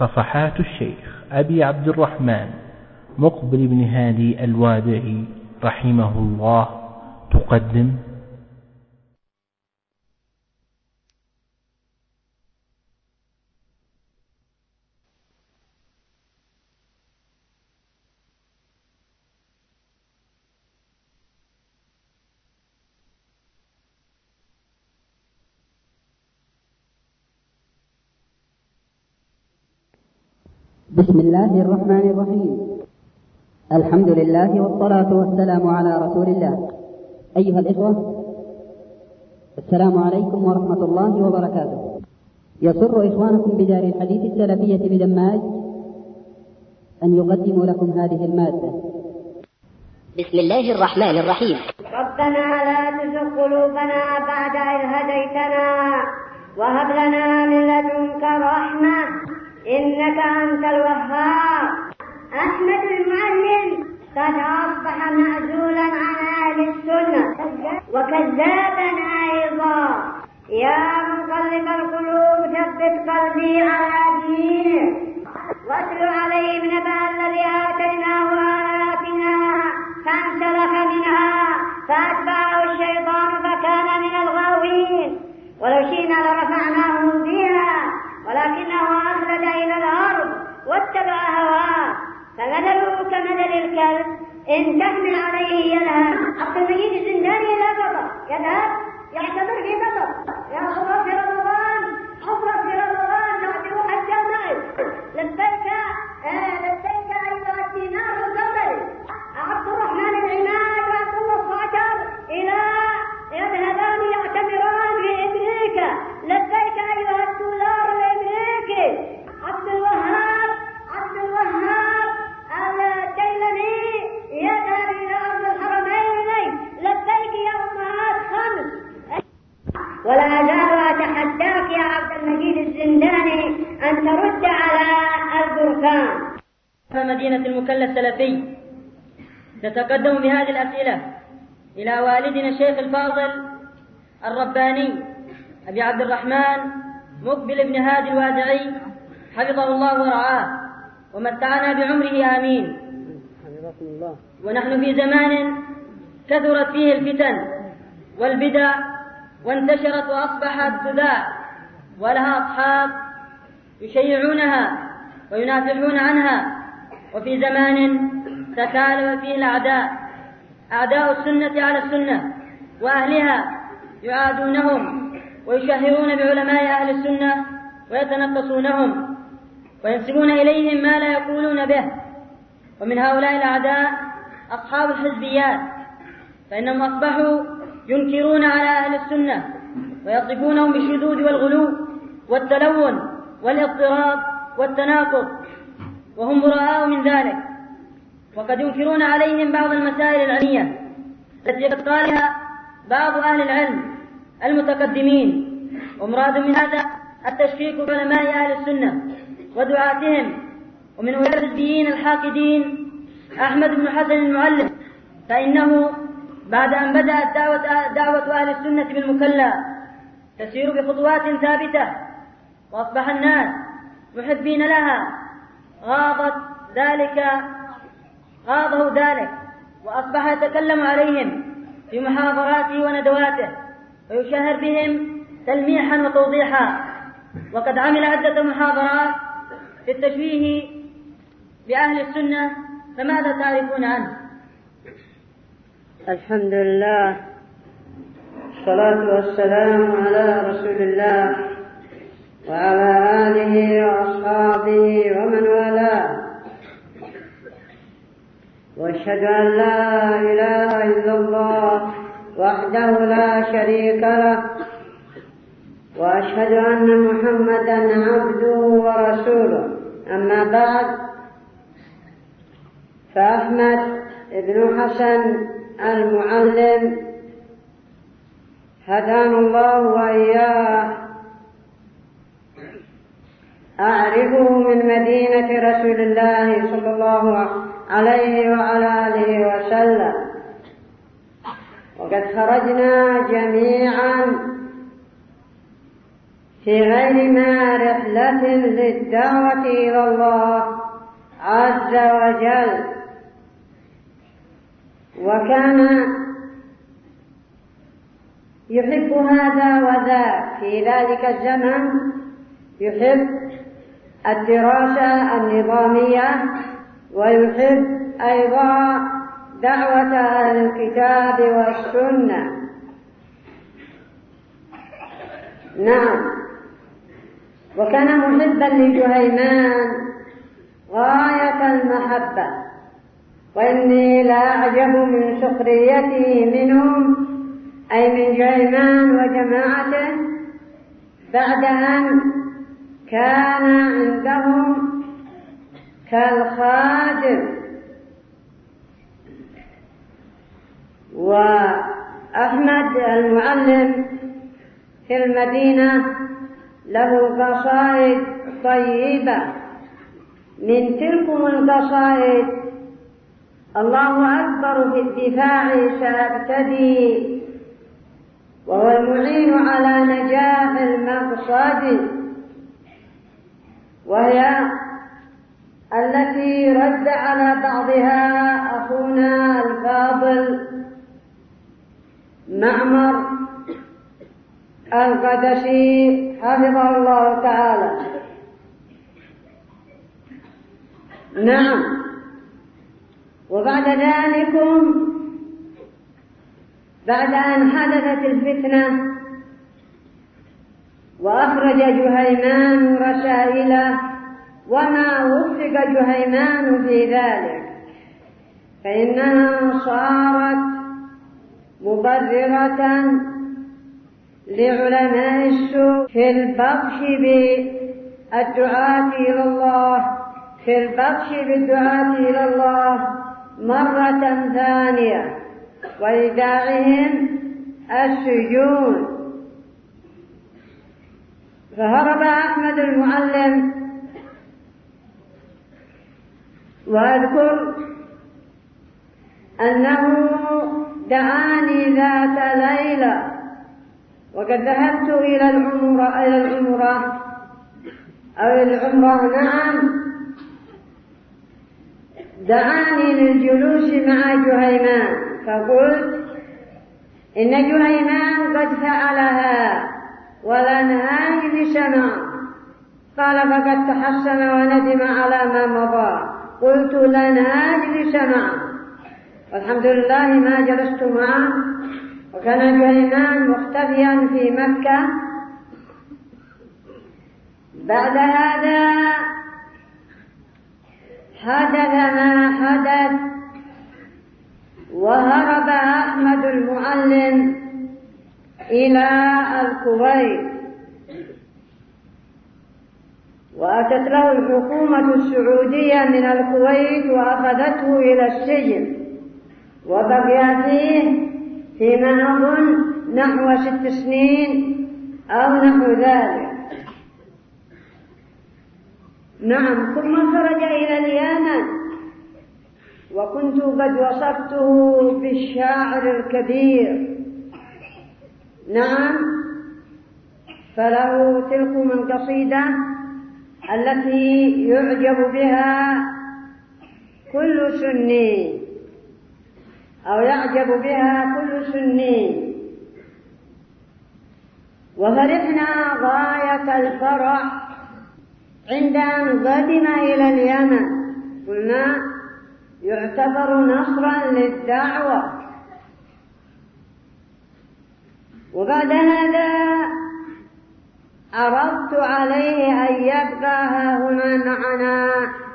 صفحات الشيخ أبي عبد الرحمن مقبل بن هادي الوادعي رحمه الله تقدم بسم الله الرحمن الرحيم. الحمد لله والصلاة والسلام على رسول الله. أيها الإخوة، السلام عليكم ورحمة الله وبركاته. يسر إخوانكم بدار الحديث السلفية بدماج أن يقدموا لكم هذه المادة. بسم الله الرحمن الرحيم. ربنا لا تزغ قلوبنا بعد إذ هديتنا وهب لنا من لدنك رحمة إنك أنت الوهاب. أحمد المعلم قد أصبح معزولا عن أهل السنة وكذابا أيضا. يا مقلب القلوب ثبت قلبي على دينك واتل عليهم نبأ الذي آتيناه آياتنا فانسلخ منها فأتبعه الشيطان فكان من الغاوين. ولو شئنا لرفعناه بها ولكنه أخلد إلى الأرض واتبع هواه فمثله كمثل الكلب إن تحمل عليه يلهث. عبد المجيد الزنداني لا بطل يذهب يعتذر في بطل يا حفرة في رمضان حفرة في رمضان تعتبر حتى المغرب. لبيك لبيك أيها الدينار القبل عبد الرحمن العماد وعبد الله الصعتر إلى يذهبان يعتمران في أمريكا. لبيك أيها الدولار الأمريكي. عبد الوهاب الديلمي يذهب إلى أرض الحرمين. لبيك يا أمهات خمس. ولا أزال أتحداك يا عبد المجيد الزنداني أن ترد على البركان. مدينة المكلا السلفي نتقدم بهذه الأسئلة إلى والدنا الشيخ الفاضل الرباني أبي عبد الرحمن مقبل بن هادي الوادعي حفظه الله ورعاه ومتعنا بعمره آمين. ونحن في زمان كثرت فيه الفتن والبدع وانتشرت وأصبحت تذاع ولها أصحاب يشيعونها وينافحون عنها. وفي زمان تكالب فيه الأعداء أعداء السنة على السنة وأهلها يعادونهم ويشهرون بعلماء أهل السنة ويتنقصونهم وينسبون إليهم ما لا يقولون به. ومن هؤلاء الأعداء أصحاب الحزبيات، فإنهم أصبحوا ينكرون على أهل السنة ويصفونهم بالشذوذ والغلو والتلون والاضطراب والتناقض، وهم براء من ذلك. وقد ينكرون عليهم بعض المسائل العلمية التي قد قالها بعض أهل العلم المتقدمين. ومراد من هذا التشكيك بعلماء أهل السنة ودعاتهم. ومن أولئك الحزبيين الحاقدين أحمد بن حسن المعلم، فإنه بعد أن بدأت دعوة أهل السنة بالمكلا تسير بخطوات ثابتة وأصبح الناس محبين لها غاضه ذلك وأصبح يتكلم عليهم في محاضراته وندواته ويشهر بهم تلميحا وتوضيحا. وقد عمل عدة محاضرات في التشويه بأهل السنة، فماذا تعرفون عنه؟ الحمد لله والصلاة والسلام على رسول الله وعلى آله وأصحابه ومن والاه، وأشهد أن لا إله إلا الله وحده لا شريك له، وأشهد أن محمدا عبده ورسوله. أما بعد، فأحمد بن حسن المعلم هدانا الله وإياه أعرفه من مدينة رسول الله صلى الله عليه وعلى آله وسلم، وقد خرجنا جميعا في غير ما رحلة للدعوة إلى الله عز وجل، وكان يحب هذا وذاك في ذلك الزمن، يحب الدراسة النظامية، ويحب أيضا دعوة أهل الكتاب والسنة. نعم، وكان محبا لجهيمان غاية المحبة، وإني لا أعجب من سخريته منهم، أي من جهيمان وجماعته، بعد أن كان عندهم كالخادم. وأحمد المعلم في المدينة له قصائد طيبة، من تلكم القصائد: الله أكبر في الدفاع سأبتدي، وهو المعين على نجاح المقصد، وهي التي رد على بعضها أخونا الفاضل معمر القدسي حفظه الله تعالى. نعم، وبعد ذلك بعد أن حدثت الفتنة وأخرج جهيمان رسائله، وما وفق جهيمان في ذلك، فإنها صارت مبررة لعلماء السوء في البطش بالدعاة إلى الله، في البطش بالدعاة إلى الله مرة ثانية، وإيداعهم السجون. فهرب أحمد المعلم، وأذكر أنه دعاني ذات ليلة وقد ذهبت إلى العمرة نعم، دعاني للجلوس مع جهيمان، فقلت: إن جهيمان قد فعلها ولنهاني بسمع. قال: فقد تحسن وندم على ما مضى. قلت: لنهاني بسمع، والحمد لله ما جلست معه، وكان جهيمان مختفيا في مكة. بعد هذا حدث ما حدث، وهرب أحمد المعلم إلى الكويت، وأتت له الحكومة السعودية من الكويت وأخذته إلى السجن، وبقي فيه فيما أظن نحو 6 سنين أو نحو ذلك. نعم، ثم خرج إلى اليمن، وكنت قد وصفته بالشاعر الكبير. نعم، فله تلكم القصيدة التي يعجب بها كل سني، أو يعجب بها كل سني. وفرحنا غاية الفرح عند أن قدم إلى اليمن، قلنا يعتبر نصرا للدعوة. وبعد هذا عرضت عليه أن يبقى هنا معنا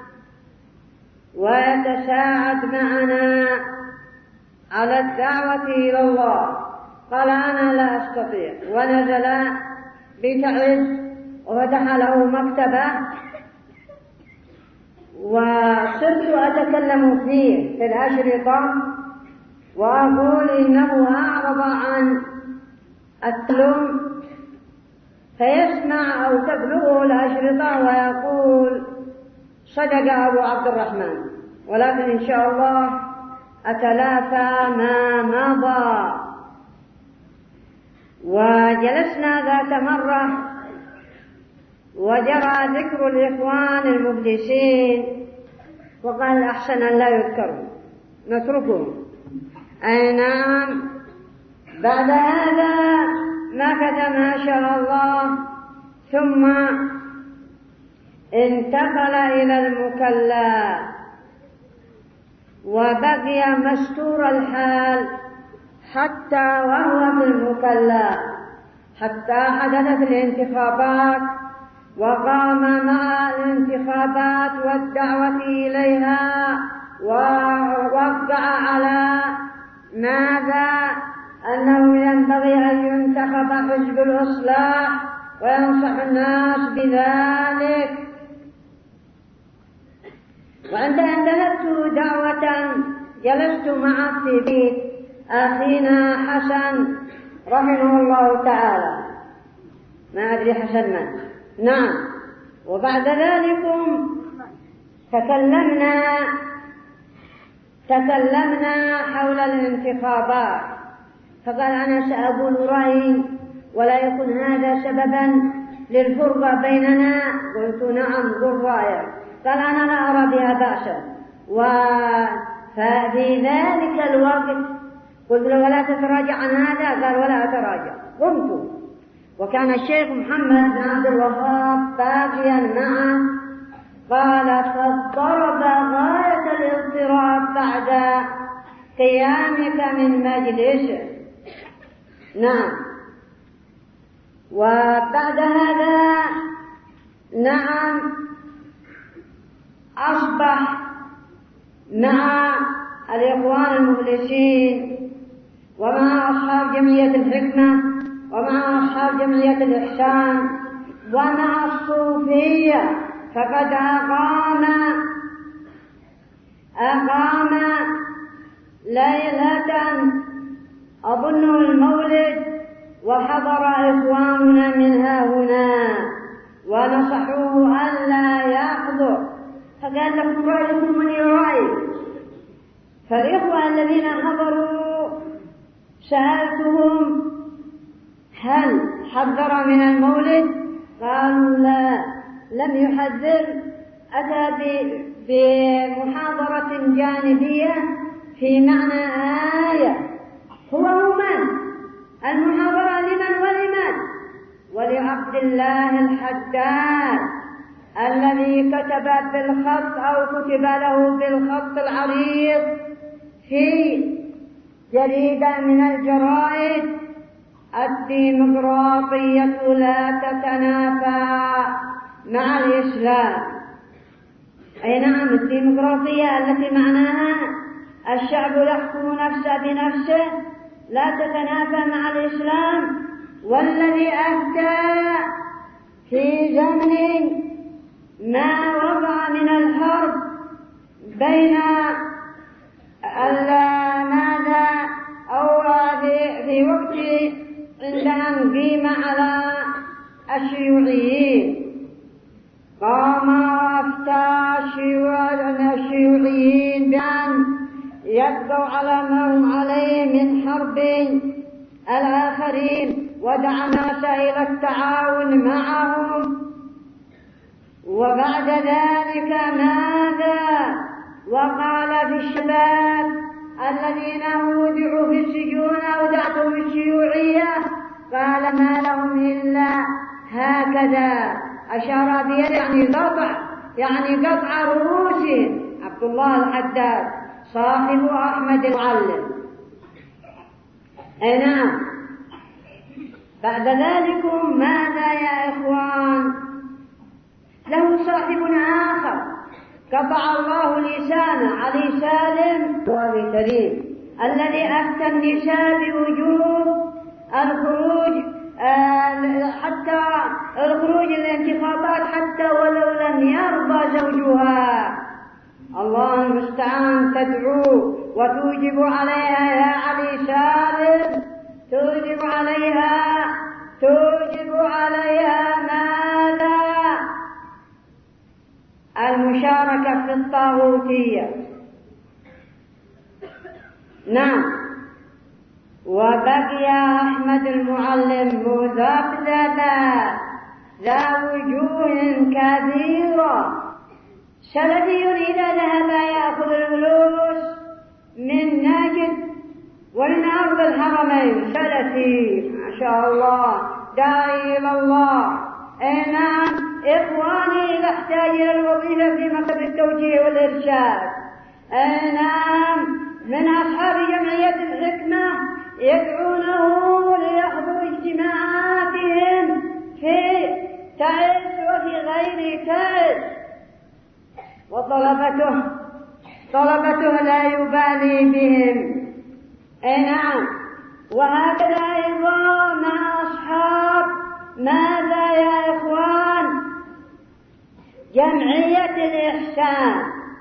ويتساعد معنا على الدعوة إلى الله. قال: أنا لا أستطيع، ونزل بتعز وفتح له مكتبة، وصرت أتكلم فيه في الأشرطة وأقول إنه أعرض عن التعلم، فيسمع أو تبلغه الأشرطة ويقول: صدق أبو عبد الرحمن، ولكن إن شاء الله أتلافى ما مضى. وجلسنا ذات مرة وجرى ذكر الإخوان المفلسين وقال أحسن أن لا يذكروا نتركهم. أي نعم. بعد هذا مكث ما شاء الله ثم انتقل إلى المكلا وبقي مستور الحال حتى وهو في المكلا، حتى حدثت الانتخابات وقام مع الانتخابات والدعوة إليها ووقع على ماذا؟ أنه ينبغي أن ينتخب حزب الإصلاح وينصح الناس بذلك. وعند أن ذهبت دعوة جلست معه في بيت أخينا حسن رحمه الله تعالى، ما أدري حسن ما، نعم. وبعد ذلك تكلمنا حول الانتخابات، فقال أنا سأقول رأيي ولا يكون هذا سببا للفرقة بيننا. قلت نعم قل رأيك. قال أنا لا أرى بها بأسا. ففي ذلك الوقت قلت له ولا تتراجع عن هذا؟ قال ولا أتراجع. قمت وكان الشيخ محمد بن عبد الوهاب باقيا معه. قال فاضطرب غاية الاضطراب بعد قيامك من مجلسه. نعم. وبعد هذا نعم أصبح مع الإخوان المفلسين ومع أصحاب جمعية الحكمة ومع أصحاب جمعية الإحسان ومع الصوفية، فقد أقام ليلة أظن المولد وحضر إخواننا منها هنا ونصحوه ألا يحضر، فقال لكم رأيكم من رأي. فالإخوة الذين حضروا سألتهم هل حذر من المولد؟ قالوا لا لم يحذر، أتى بمحاضرة جانبية في معنى آية. هو من المحاضرة لمن ولمن؟ ولعبد الله الحداد الذي كتب بالخط أو كتب له بالخط العريض في جريدة من الجرائد الديمقراطية لا تتنافى مع الإسلام. أي نعم، الديمقراطية التي معناها الشعب يحكم نفسه بنفسه لا تتنافى مع الإسلام، والذي أفتى في زمن ما وقع من الحرب بين ماذا أو في وقت عند أن قيم على الشيوعيين، قام وأفتى الشيوعيين بأن يبقوا على ما هم عليه من حرب الآخرين، ودعا الناس إلى التعاون معهم. وبعد ذلك ماذا وقال في الشباب الذين أودعوا في السجون أودعتهم الشيوعية؟ قال ما لهم إلا هكذا، أشار بيده يعني قطع رؤوسهم. عبد الله الحداد صاحب أحمد المعلم. أي نعم. بعد ذلك ماذا يا إخوان؟ له صاحب آخر قطع الله لسانه، علي سالم وابي سليم، الذي أفتى النساء بوجوب الخروج حتى الخروج للانتخابات حتى ولو لم يرضى زوجها. الله المستعان. تدعو وتوجب عليها يا علي سالم، توجب عليها ماذا؟ المشاركة في الطاغوتية. نعم. وبقي أحمد المعلم مذبذبا ذا وجوه كثيرة. سلفي إذا ذهب يأخذ الفلوس من نجد ومن أرض الحرمين، سلفي ما شاء الله داعي إلى الله. نعم إخواني لا أحتاج إلى الوظيفة في مكتب التوجيه والإرشاد. نعم من أصحاب جمعية الحكمة يدعونه ليحضر اجتماعاتهم في تعز وفي غير تعز، وطلبته لا يبالي بهم. نعم وهكذا أيضا مع أصحاب ماذا يا إخوان جمعية الإحسان.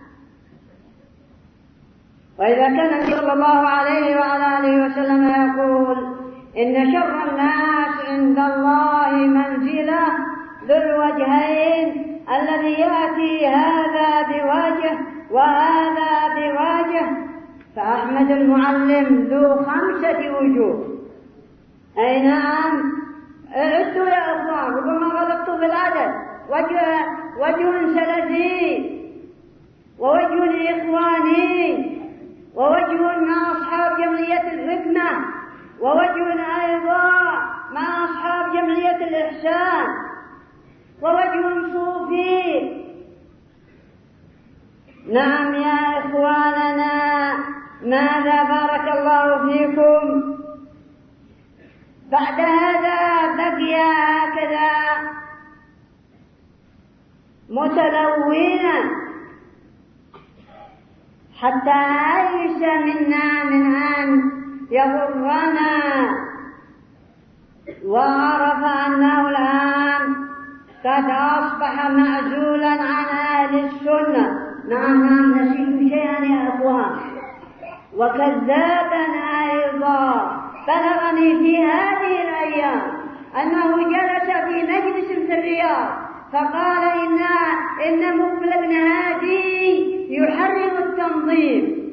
وإذا كان النبي صلى الله عليه وعلى آله وسلم يقول إن شر الناس عند الله منزلة ذو الوجهين الذي يأتي هذا بوجه وهذا بوجه، فأحمد المعلم ذو 5 وجوه. أي نعم عدوا يا أخوان، ربما غلطتوا في العدد. وجه سلفي، ووجه إخواني، ووجه مع أصحاب جمعية الحكمة، ووجه أيضا مع أصحاب جمعية الإحسان، ووجه صوفي. نعم يا إخواننا ماذا بارك الله فيكم. بعد هذا بقي هكذا متلونا حتى أيس منا من أن يغرنا، وعرف أنه الآن قد أصبح معزولا عن أهل السنة. نعم نسيت شيئا يا أخوان، وكذابا أيضا. بلغني في هذه الأيام أنه جلس في مجلس في الرياض فقال إن مقبل بن هادي يحرم التنظيم.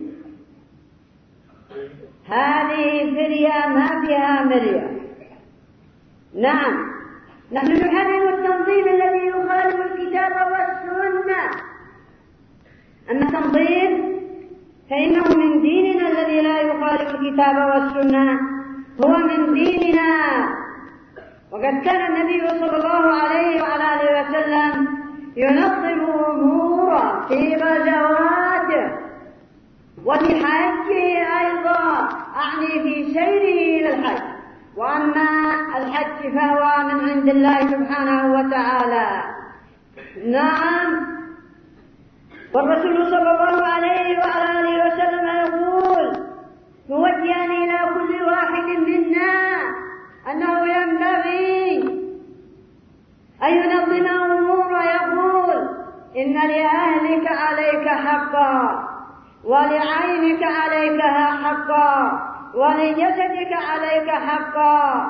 هذه فرية ما فيها مرية. نعم نحن نحرم التنظيم الذي يخالف الكتاب والسنة. أما التنظيم فإنه من ديننا الذي لا يخالف الكتاب والسنة، هو من ديننا. وقد كان النبي صلى الله عليه وعلى آله وسلم ينظم أموره في غزواته وفي حجه أيضا، أعني في سيره إلى الحج. وأما الحج فهو من عند الله سبحانه وتعالى. نعم والرسول صلى الله عليه وعلى آله وسلم يقول موجها إلى كل واحد منا أنه ينبغي أن ينظم أموره. يقول إن لأهلك عليك حقا، ولعينك عليك حقا، ولجسدك عليك حقا،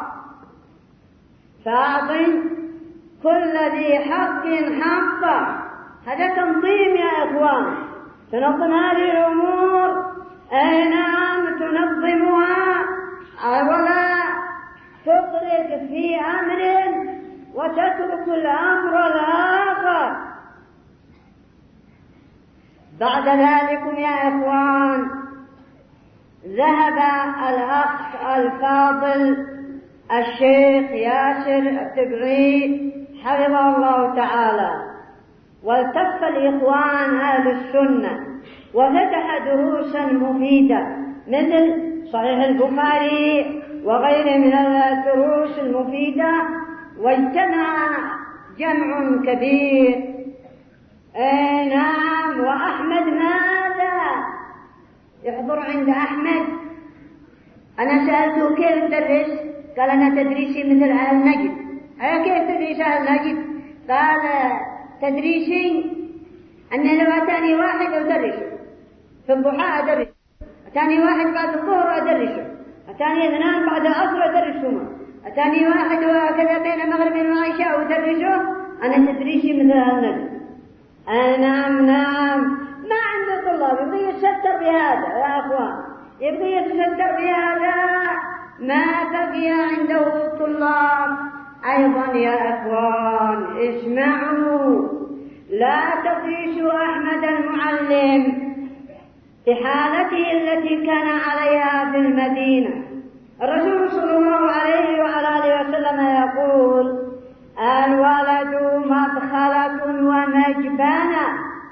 فأعط كل ذي حق حقه. هذا تنظيم يا إخوان، تنظم هذه الأمور. أي نعم تنظمها ولا تفرط في أمر وتترك الأمر الآخر. بعد ذلك يا إخوان ذهب الأخ الفاضل الشيخ ياسر التبعي حفظه الله تعالى، والتف الإخوان أهل السنة وفتح دروسا مفيدة مثل صحيح البخاري وغيره من الدروس المفيدة، واجتمع جمع كبير. نعم وأحمد ماذا يحضر عند أحمد؟ أنا سألته كيف تدرس؟ قال أنا تدريسي مثل أهل نجد. كيف تدريس أهل نجد؟ قال تدريسي أن لو أتاني واحد أدرسه في الضحى أدرسه، أتاني واحد بعد الظهر أدرسه، أتاني اثنان بعد العصر أدرسهما، أتاني واحد وهكذا بين المغرب والعشاء أدرسه. أنا تدريسي مثل أهل نجد. نعم ما عنده طلاب يبغي يتستر بهذا يا أخوان، يبغي يتستر بهذا. ما بقي عنده طلاب أيضا يا إخوان اسمعوا، لا تقيسوا أحمد المعلم بحالته التي كان عليها في المدينة. الرسول صلى الله عليه وعلى آله وسلم يقول: الولد مدخلة ومجبنة.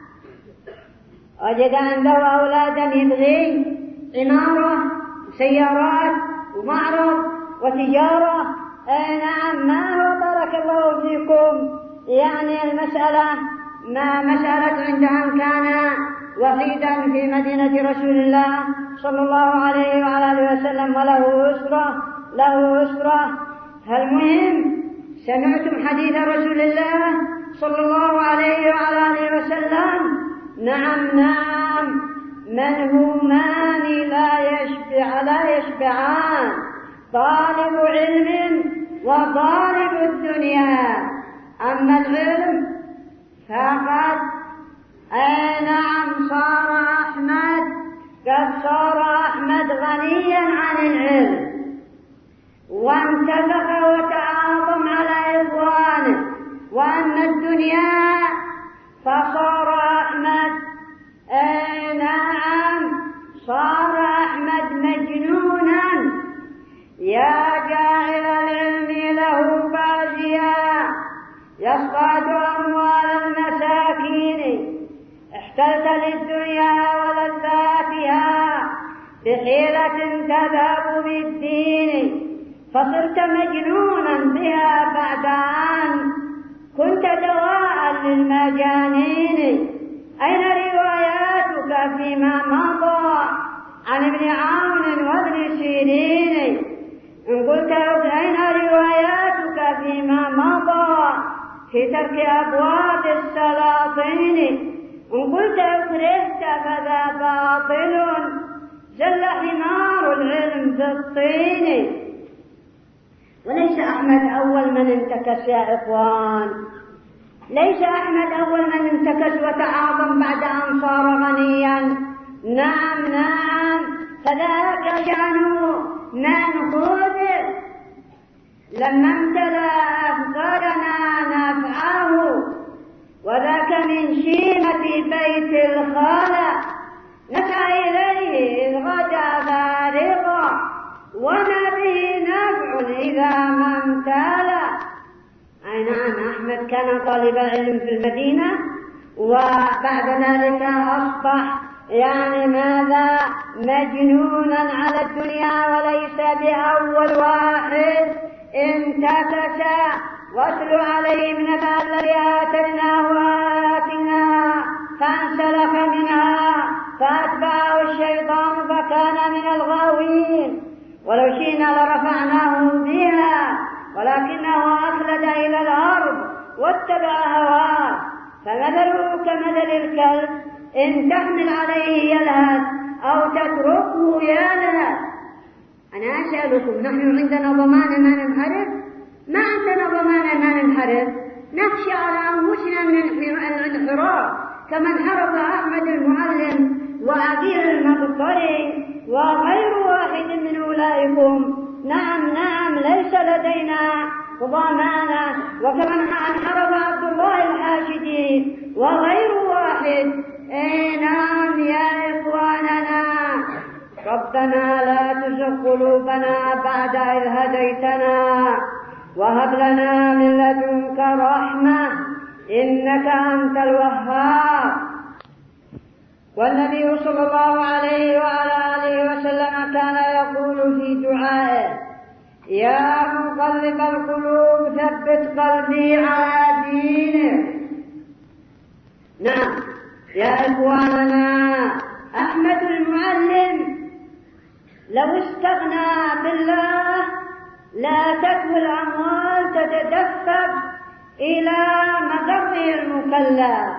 وجد عنده أولادا يبغي عمارة وسيارات ومعرض وتجارة. نعم، ما هو بارك الله فيكم يعني المسألة ما مسألة عندهم كان وحيدا في مدينة رسول الله صلى الله عليه وعلى آله وسلم له أسرة. المهم سمعتم حديث رسول الله صلى الله عليه وعلى آله وسلم؟ نعم، منهومان لا يشبعان، طالب علم وطالب الدنيا. أما العلم فقد نعم صار أحمد غنيا عن العلم، وانتفخ وتعاظم على إخوانه. وأما الدنيا فصار أحمد صار أحمد مجنونا، يا جاعل العلم له بازيا يصطاد أموال المساكين، احتلت للدنيا ولذاتها بحيلة تذهب بالدين، فصرت مجنونا بها بعد أن كنت دواء للمجانين. أين رواياتك فيما مضى عن ابن عون وابن سيرين؟ إن قلت أين رواياتك فيما مضى في ترك أبواب السلاطين؟ إن قلت أكرهت فذا باطل، زل حمار العلم في الطين. وليس أحمد أول من انتكس يا إخوان، ليس أحمد أول من انتكس وتعاظم بعد أن صار غنيا. نعم، فذاك شأنه من خذل لما امتلأ أفكارنا نفعه، وذاك من شيمة بيت الخالق نسعى إليه إذ غدا فارغا، وما به نفع إذا ما امتلأ. أي نعم، أحمد كان طالب علم في المدينة، وبعد ذلك أصبح ماذا مجنونا على الدنيا، وليس بأول واحد انتكس. واتل عليهم نبأ الذي آتيناه آياتنا فانسلخ منها فأتبعه الشيطان فكان من الغاوين. ولو شئنا لرفعناه بها ولكنه أخلد إلى الأرض واتبع هواه، فمثله كمثل الكلب إن تحمل عليه يلهث أو تتركه يلهث. أنا أسألكم، نحن عندنا ضمان ما ننحرف؟ ما عندنا ضمان ما ننحرف، نخشى على أنفسنا من الانحراف كما انحرف أحمد المعلم وأبي المقطري وغير واحد من أولئكم. نعم، ليس لدينا ضمانة، وكما انحرف عبد الله الحاشدي وغير واحد. نعم يا إخواننا، ربنا لا تزغ قلوبنا بعد إذ هديتنا وهب لنا من لدنك رحمة إنك أنت الوهاب. والنبي صلى الله عليه وعلى آله وسلم كان يقول في دعائه: يا مقلب القلوب ثبت قلبي على دينك. نعم يا إخواننا، أحمد المعلم لو استغنى بالله لا تكوي الأموال تتدفق إلى مقره المكلف.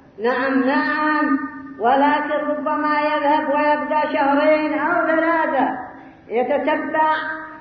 نعم، ولكن ربما يذهب ويبدأ 2 أو 3 يتتبع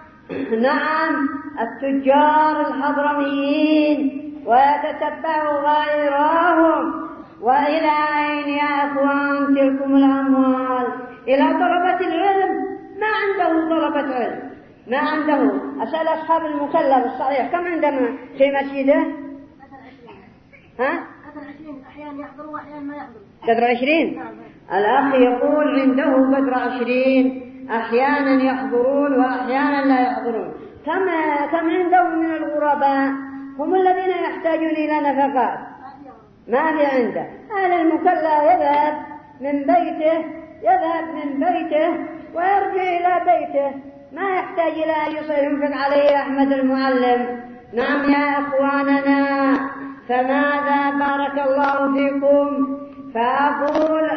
التجار الحضرميين ويتتبع غيرهم. وإلى أين يا أخوان تلكم الأموال؟ إلى طلبة العلم، ما عنده طلبة علم، ما عنده. أسأل أصحاب المكلف الصحيح كم عندما في مسجده؟ ها؟ قدر 20 أحيانا يحضروا وأحيانا ما يحضروا. قدر 20؟ الأخ يقول عنده قدر 20 أحيانا يحضرون وأحيانا لا يحضرون. كم عندهم من الغرباء هم الذين يحتاجون إلى نفقات ما في عنده. أهل المكلف يذهب من بيته ويرجع إلى بيته، ما يحتاج إلى أن ينفق عليه أحمد المعلم. نعم يا أخواننا، فماذا بارك الله فيكم؟ فأقول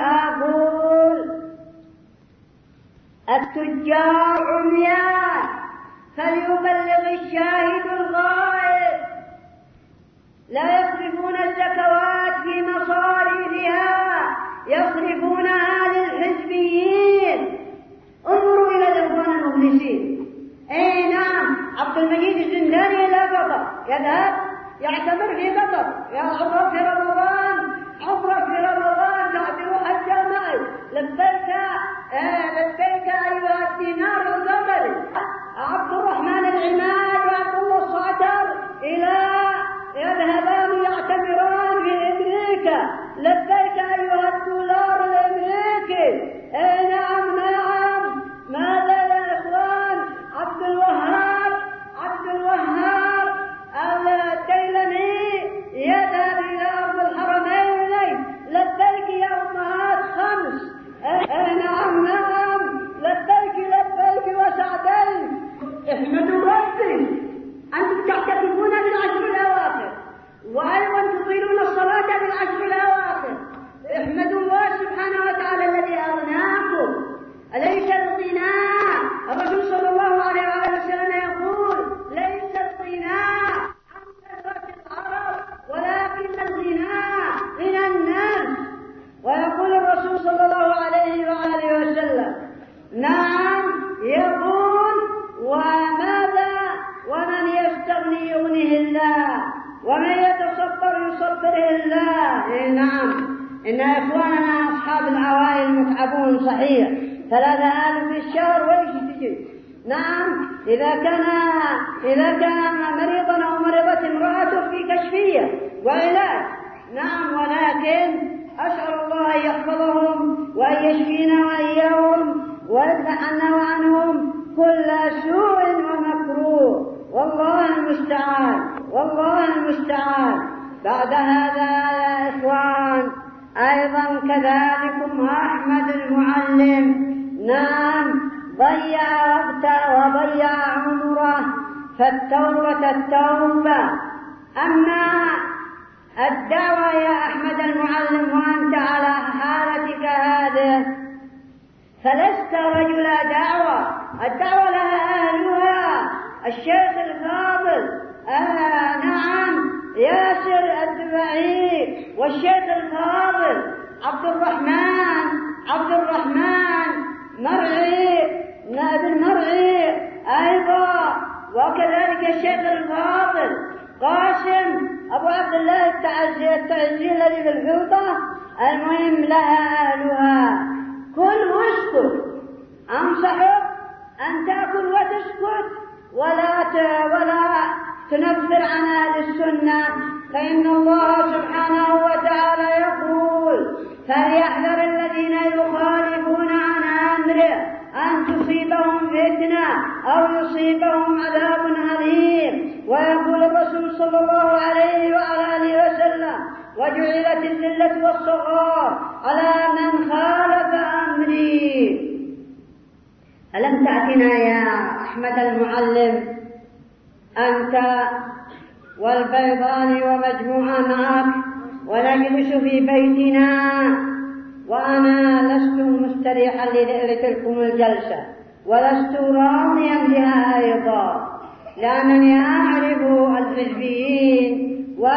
التجار عمياء فليبلغ الشاهد الغائب، لا يصرفون الزكوات في مصاريفها، يصرفونها للحزبيين. انظروا إلى الإخوان المخلصين. أي نعم، عبد المجيد الزنداني إلى قطر يذهب يعتمر في قطر، يعبر في رمضان تعبر حتى معي لبيك أيها الدينار القمري. عبد الرحمن العماد وعبد الله الصعتر يذهبان يعتمران في أمريكا، لبيك أيها الدولار الأمريكي. نعم ماذا يا إخوان؟ عبد الوهاب الديلمي يذهب إلى أرض الحرمين، لبيك يا أمهات 5. نعم لبيك وسعدين. احمدوا ربي، أنتم تعتكفون بالعشر الأواخر وأيضا تطيلون الصلاة بالعشر الأواخر. احمدوا الله سبحانه وتعالى الذي أغناكم. أليس الغنى؟ الرسول صلى الله عليه وسلم يقول ليس الغنى عن كثرة العرب ولكن الغنى غنى الناس. ويقول الرسول صلى الله عليه وسلم نعم، يقول وماذا؟ ومن يستغني يغنيه الله، ومن يتصبر يصبره الله. نعم، إن إخواننا أصحاب العوائل متعبون صحيح، 3000 في الشهر وإيش تجي. نعم، إذا كان مريضا أو مريضة امرأته في كشفية وعلاج. نعم، ولكن أسأل الله أن يحفظهم وأن يشفينا وإياهم ويدفع عنا وعنهم كل سوء ومكروه. والله المستعان. بعد هذا يا إخوان أيضا كذلكم أحمد المعلم، نعم، ضيع وقته وضيع عمره، فالتوبة التوبة. أما الدعوة يا أحمد المعلم وأنت على حالتك هذه فلست رجل دعوة، الدعوة لها أهلها. الشيخ الفاضل نعم ياسر الدبعي، والشيخ الفاضل عبد الرحمن مرعي أيضا، وكذلك الشيخ الفاضل قاسم أبو عبد الله التعزي الذي في الحوطة. المهم لها أهلها. كل واسكت، أنصحك أن تأكل وتسكت ولا تنفر عن أهل السنة، فإن الله سبحانه وتعالى يقول فليحذر الذين يخالفون عن أمره أن تصيبهم فتنة أو يصيبهم عذاب أليم. ويقول الرسول صلى الله عليه وآله وسلم وجعلت الذلة والصغار على من خالف أمري. ألم تأتنا يا أحمد المعلم أنت والبيضاني ومجموعة معك ونجلس في بيتنا، وأنا لست مستريحا لتلكم الجلسة ولست راضيا بها أيضا، لأنني أعرف الحزبيين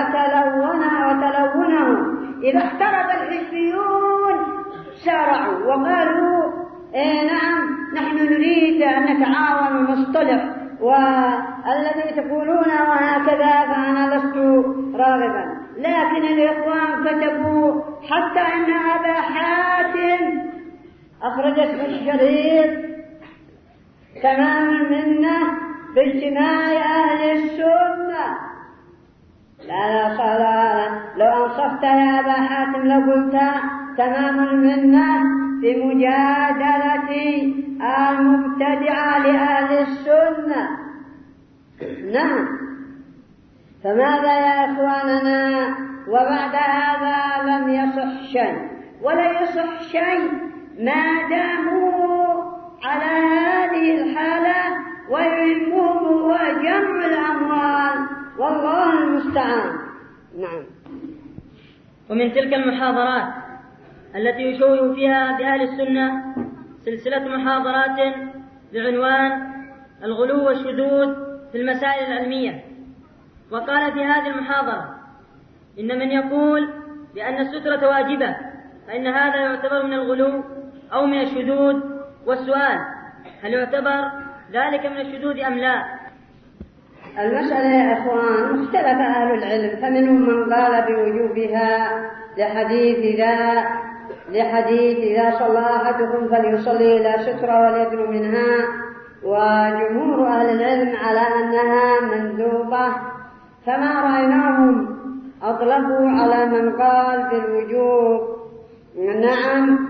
وتلونهم. إذا اختلط الحزبيون سارعوا وقالوا نعم نحن نريد أن نتعاون ونصطلح، والذي تقولون وهكذا، فأنا لست راغبا. لكن الإخوان كتبوا حتى أن أبا حاتم أخرجت الشريط تمام المنة باجتماع أهل السنة. لا صلاة. لو أنصفت يا أبا حاتم لقلت تمام المنة بمجادلة المبتدعة لأهل السنة. نعم. فماذا يا إخواننا؟ وبعد هذا لم يصح شيء ولا يصح شيء ما داموا على هذه الحالة ويهمهم هو جمع الأموال، والله المستعان. نعم. ومن تلك المحاضرات التي يشوه فيها بأهل السنة سلسلة محاضرات بعنوان الغلو والشذوذ في المسائل العلمية. وقال في هذه المحاضرة إن من يقول بأن السترة واجبة فإن هذا يعتبر من الغلو أو من الشذوذ، والسؤال هل يعتبر ذلك من الشذوذ أم لا؟ المسألة يا إخوان مختلف أهل العلم، فمنهم من قال بوجوبها لحديث إذا صلى أحدكم فليصلي إلى سترة وليدنو منها، وجمهور أهل العلم على أنها مندوبة، فما رأيناهم أطلقوا على من قال بالوجوب. نعم،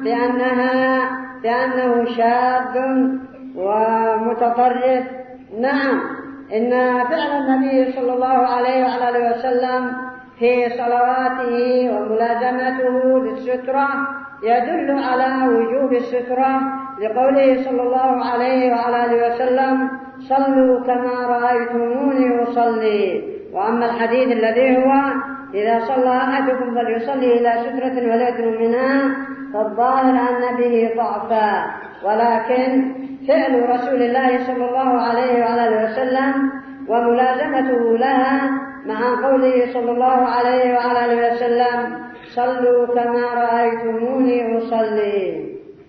بأنه شاذ ومتطرف. نعم، إن فعل النبي صلى الله عليه وعلى آله وسلم في صلواته وملازمته للسترة يدل على وجوب السترة، لقوله صلى الله عليه وعلى آله وسلم صلوا كما رأيتموني أصلي. وأما الحديث الذي هو إذا صلى أحدكم فليصلي إلى سترة وليدنو منها فالظاهر أن به ضعفا، ولكن فعل رسول الله صلى الله عليه وعلى آله وسلم وملازمته لها مع قوله صلى الله عليه وعلى آله وسلم صلوا كما رأيتموني أصلي.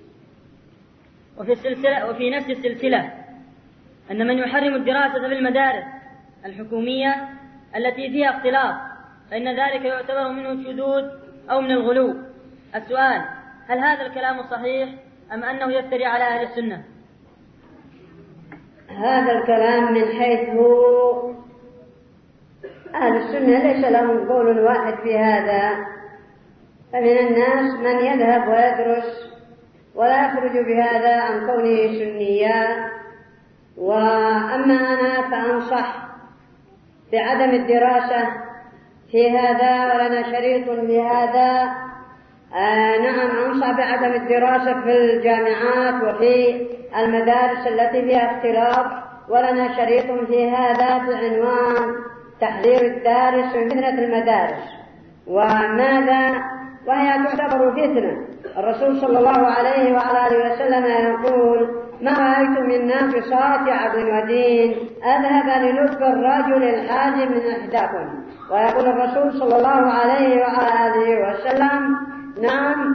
وفي نفس السلسلة أن من يحرم الدراسة في المدارس الحكومية التي فيها اختلاط فإن ذلك يعتبر منه الشذوذ أو من الغلو. السؤال هل هذا الكلام صحيح أم أنه يفتري على أهل السنة؟ هذا الكلام من حيث أهل السنة ليس لهم قول واحد في هذا، فمن الناس من يذهب ويدرس ولا يخرج بهذا عن كونه سنيا، وأما أنا فأنصح بعدم الدراسة في هذا، ولنا شريط لهذا. نعم، أنصح بعدم الدراسة في الجامعات وفي المدارس التي فيها اختلاط، ولنا شريط في هذا بعنوان تحذير الدارس من فتنة المدارس. وماذا؟ وهي تعتبر فتنة. الرسول صلى الله عليه وعلى آله وسلم يقول ما رأيت من ناقصات عقل ودين أذهب للب الرجل الحازم من إحداكم. ويقول الرسول صلى الله عليه وعلى آله وسلم نعم،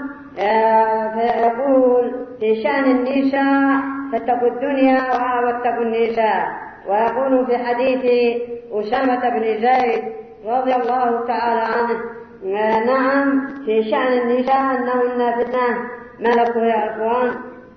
فيقول في شأن النساء فاتقوا الدنيا واتقوا النساء. ويقول في حديث أسامة بن زيد رضي الله تعالى عنه نعم في شأن النساء أنهن فتنة. ما لكم يا إخوان؟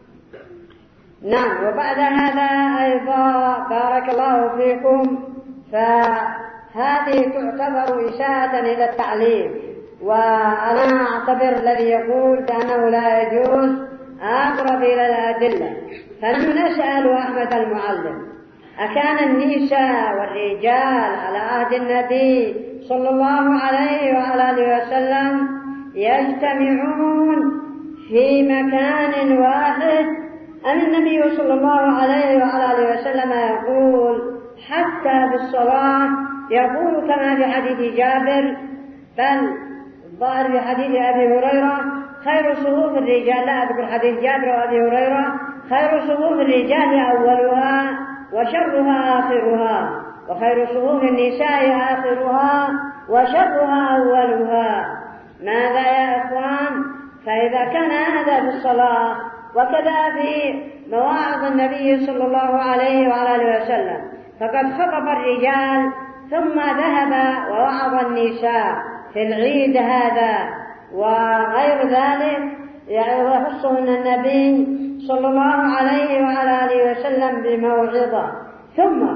نعم. وبعد هذا أيضا بارك الله فيكم، فهذه تعتبر إساءة إلى التعليم، وأنا أعتبر الذي يقول بأنه لا يجوز أقرب إلى الأدلة. فنحن نسأل أحمد المعلم أكان النساء والرجال على عهد النبي صلى الله عليه وعلى آله وسلم يجتمعون في مكان واحد، أم النبي صلى الله عليه وعلى آله وسلم يقول حتى بالصلاة يقول كما في حديث جابر، بل الظاهر في حديث أبي هريرة خير صفوف الرجال، لا أذكر حديث جابر وأبي هريرة، خير صفوف الرجال أولها وشرها آخرها، وخير صفوف النساء آخرها وشرها أولها. ماذا يا إخوان؟ فإذا كان هذا في الصلاة وكذا في مواعظ النبي صلى الله عليه وعلى آله وسلم، فقد خطب الرجال ثم ذهب ووعظ النساء في العيد هذا وغير ذلك، يخصهن النبي صلى الله عليه وعلى آله وسلم بموعظة. ثم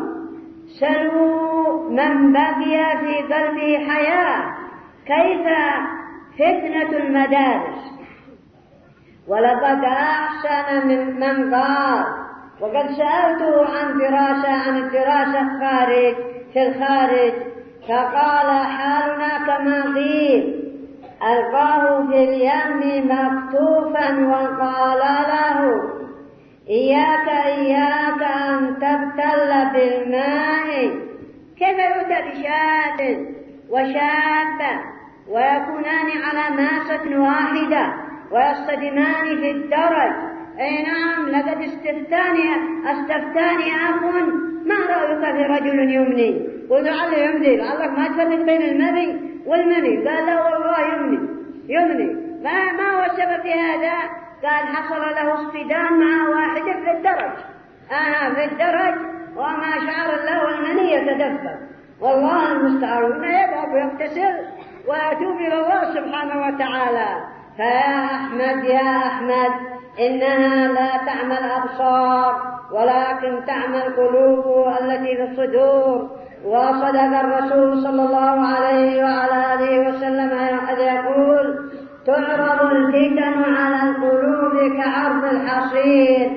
سلوا من بقي في قلبه حياة كيف فتنة المدارس. ولقد أحسن من قال، وقد سألته عن الدراسة في الخارج فقال حالنا كما قيل ألقاه في اليم مكتوفا وقال له إياك أن تبتل بالماء. كيف يؤتى بشاب وشابة ويكونان على ماسة واحدة ويصطدمان في الدرج؟ أي نعم، لقد استفتاني أخ ما رأيك في رجل يمني؟ قلت لعله يمني، لعلك ما تفرق بين المني والمني. قال لا والله يمني. ما هو السبب في هذا؟ قال حصل له اصطدام مع واحدة في الدرج وما شعر له المني يتدفق. والله المستعان يذهب ويغتسل ويتوب إلى الله سبحانه وتعالى. فيا أحمد إنها لا تعمى الأبصار ولكن تعمى القلوب التي في الصدور. وصدق الرسول صلى الله عليه وعلى آله وسلم إذ يقول تعرض الفتن على القلوب كعرض الحصير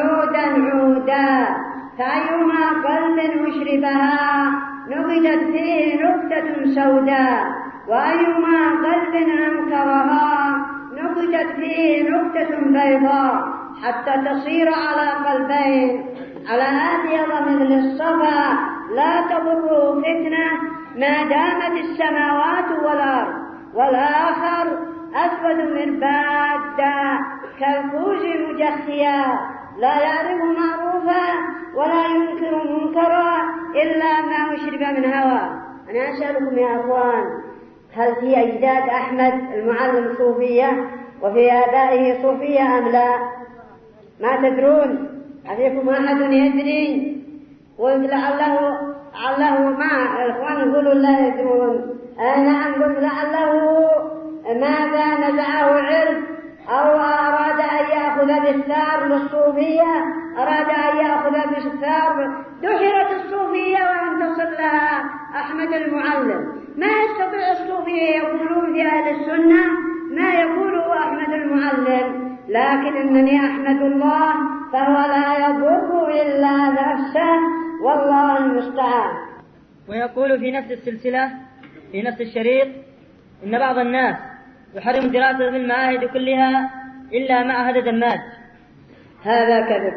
عودا فأيما قلب أشربها نقدت فيه نكتة سوداء وأيما قلب أنكرها نقدت فيه نكتة بيضاء حتى تصير على قلبين على أبيض مثل الصفا لا تضر فتنة ما دامت السماوات والأرض، والآخر أسود مربادا كالكوز مجخيا لا يعرف معروفا ولا ينكر منكرا إلا ما أشرب من هوى. أنا أسألكم يا أخوان، هل في أجداد أحمد المعلم صوفية وفي آبائه صوفية أم لا؟ ما تدرون؟ أفيكم أحد يدري؟ قلت لعله ما الإخوان يقولوا لا يدرون. نعم، قلت لعله ماذا نزعه علم أو أراد أن يأخذ بالثار للصوفية، أراد أن يأخذ بالثار. دحرت الصوفية وانتصر لها أحمد المعلم. ما يستطيع الصوفية يقولون في أهل السنة ما يقوله أحمد المعلم، لكن إنني أحمد الله فهو لا يضر إلا نفسه والله المستعان. ويقول في نفس السلسلة في نفس الشريط إن بعض الناس يحرم دراسة المعاهد كلها إلا معهد دماج. هذا كذب.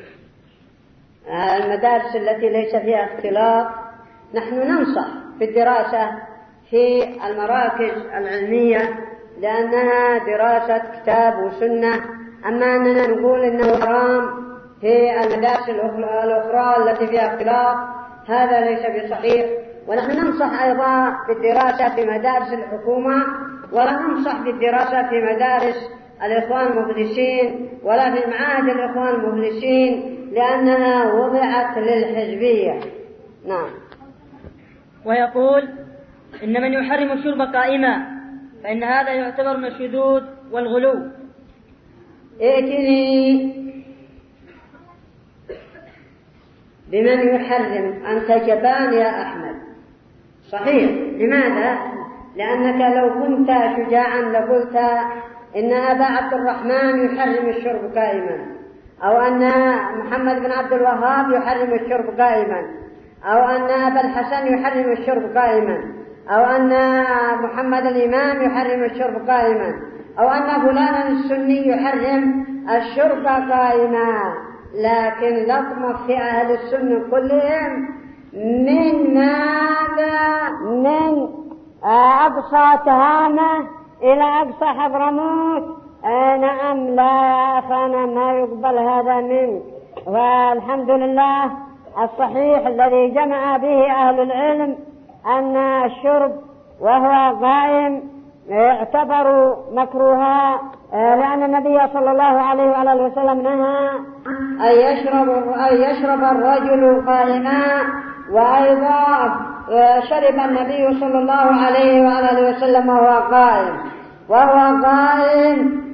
المدارس التي ليس فيها اختلاط نحن ننصح بالدراسة في المراكز العلمية لأنها دراسة كتاب وسنة. أما أننا نقول إنه حرام في المدارس الأخرى التي فيها اختلاط هذا ليس بصحيح. ونحن ننصح أيضا بالدراسة في مدارس الحكومة ولا ننصح بالدراسة في مدارس الإخوان المفلسين ولا في معاهد الإخوان المفلسين لأنها وضعت للحزبية. نعم. ويقول إن من يحرم الشرب قائما فإن هذا يعتبر من الشذوذ والغلو. ائتني بمن يحرم. أنت جبان يا أحمد. صحيح. لماذا؟ لأنك لو كنت شجاعا لقلت إن أبا عبد الرحمن يحرم الشرب قائما، أو أن محمد بن عبد الوهاب يحرم الشرب قائما، أو أن أبا الحسن يحرم الشرب قائما، أو أن محمد الإمام يحرم الشرب قائما، أو أن فلانا السني يحرم الشرب قائما. لكن لطمة في أهل السنة كلهم من ماذا؟ من أقصى تهامة إلى أقصى حضرموت. نعم. لا يا أخانا ما يقبل هذا منك. والحمد لله الصحيح الذي جمع به أهل العلم أن الشرب وهو قائم يعتبر مكروها لأن النبي صلى الله عليه وعلى وسلم نهى أن يشرب الرجل قائما. وأيضا شرب النبي صلى الله عليه وعلى وسلم وهو قائم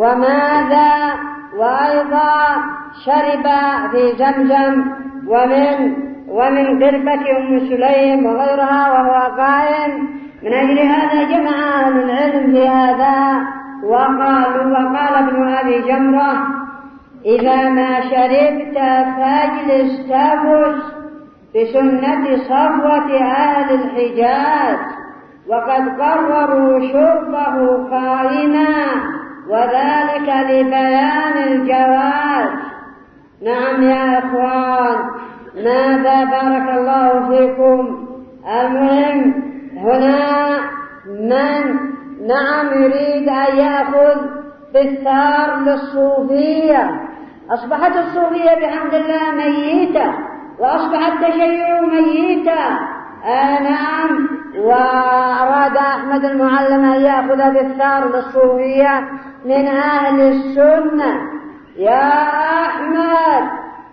وماذا وأيضا شرب في زمزم ومن قربة أم سليم وغيرها وهو قائم. من أجل هذا جمع أهل العلم في هذا وقال ابن أبي جمرة: إذا ما شربت فاجلس تفس بسنة صفوة أهل الحجاز، وقد قرروا شربه قائما، وذلك لبيان الجواز. نعم يا إخوان، ماذا بارك الله فيكم. المهم هنا من يريد أن يأخذ بالثار للصوفية. أصبحت الصوفية بحمد الله ميتة، وأصبح التشيع ميتا. نعم. وأراد أحمد المعلم أن يأخذ بالثار للصوفية من أهل السنة. يا أحمد،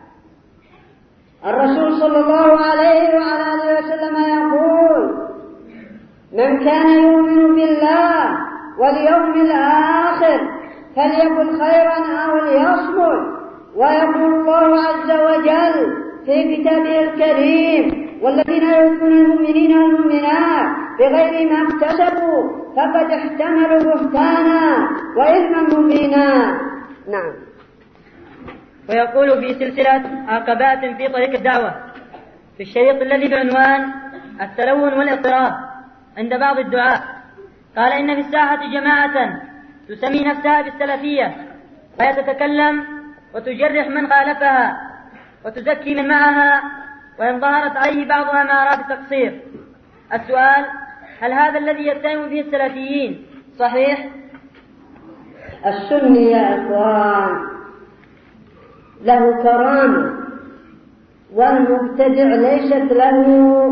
الرسول صلى الله عليه وعلى آله وسلم يقول: من كان يؤمن بالله واليوم الآخر فليقل خيرا أو ليصمت. ويقول الله عز وجل في كتابه الكريم: والذين يؤذون المؤمنين والمؤمنات بغير ما اكتسبوا فقد احتملوا بهتانا وإثما مبينا. نعم. ويقول في سلسلة عقبات في طريق الدعوة في الشريط الذي بعنوان التلون والاضطراب عند بعض الدعاء، قال: إن في الساحة جماعة تسمي نفسها بالسلفية، وهي تتكلم وتجرح من خالفها وتزكي من معها، وإن ظهرت عليه بعضها ما أراد التقصير. السؤال: هل هذا الذي يتهم به السلفيين صحيح؟ السني يا إخوان له كرامة، والمبتدع ليست له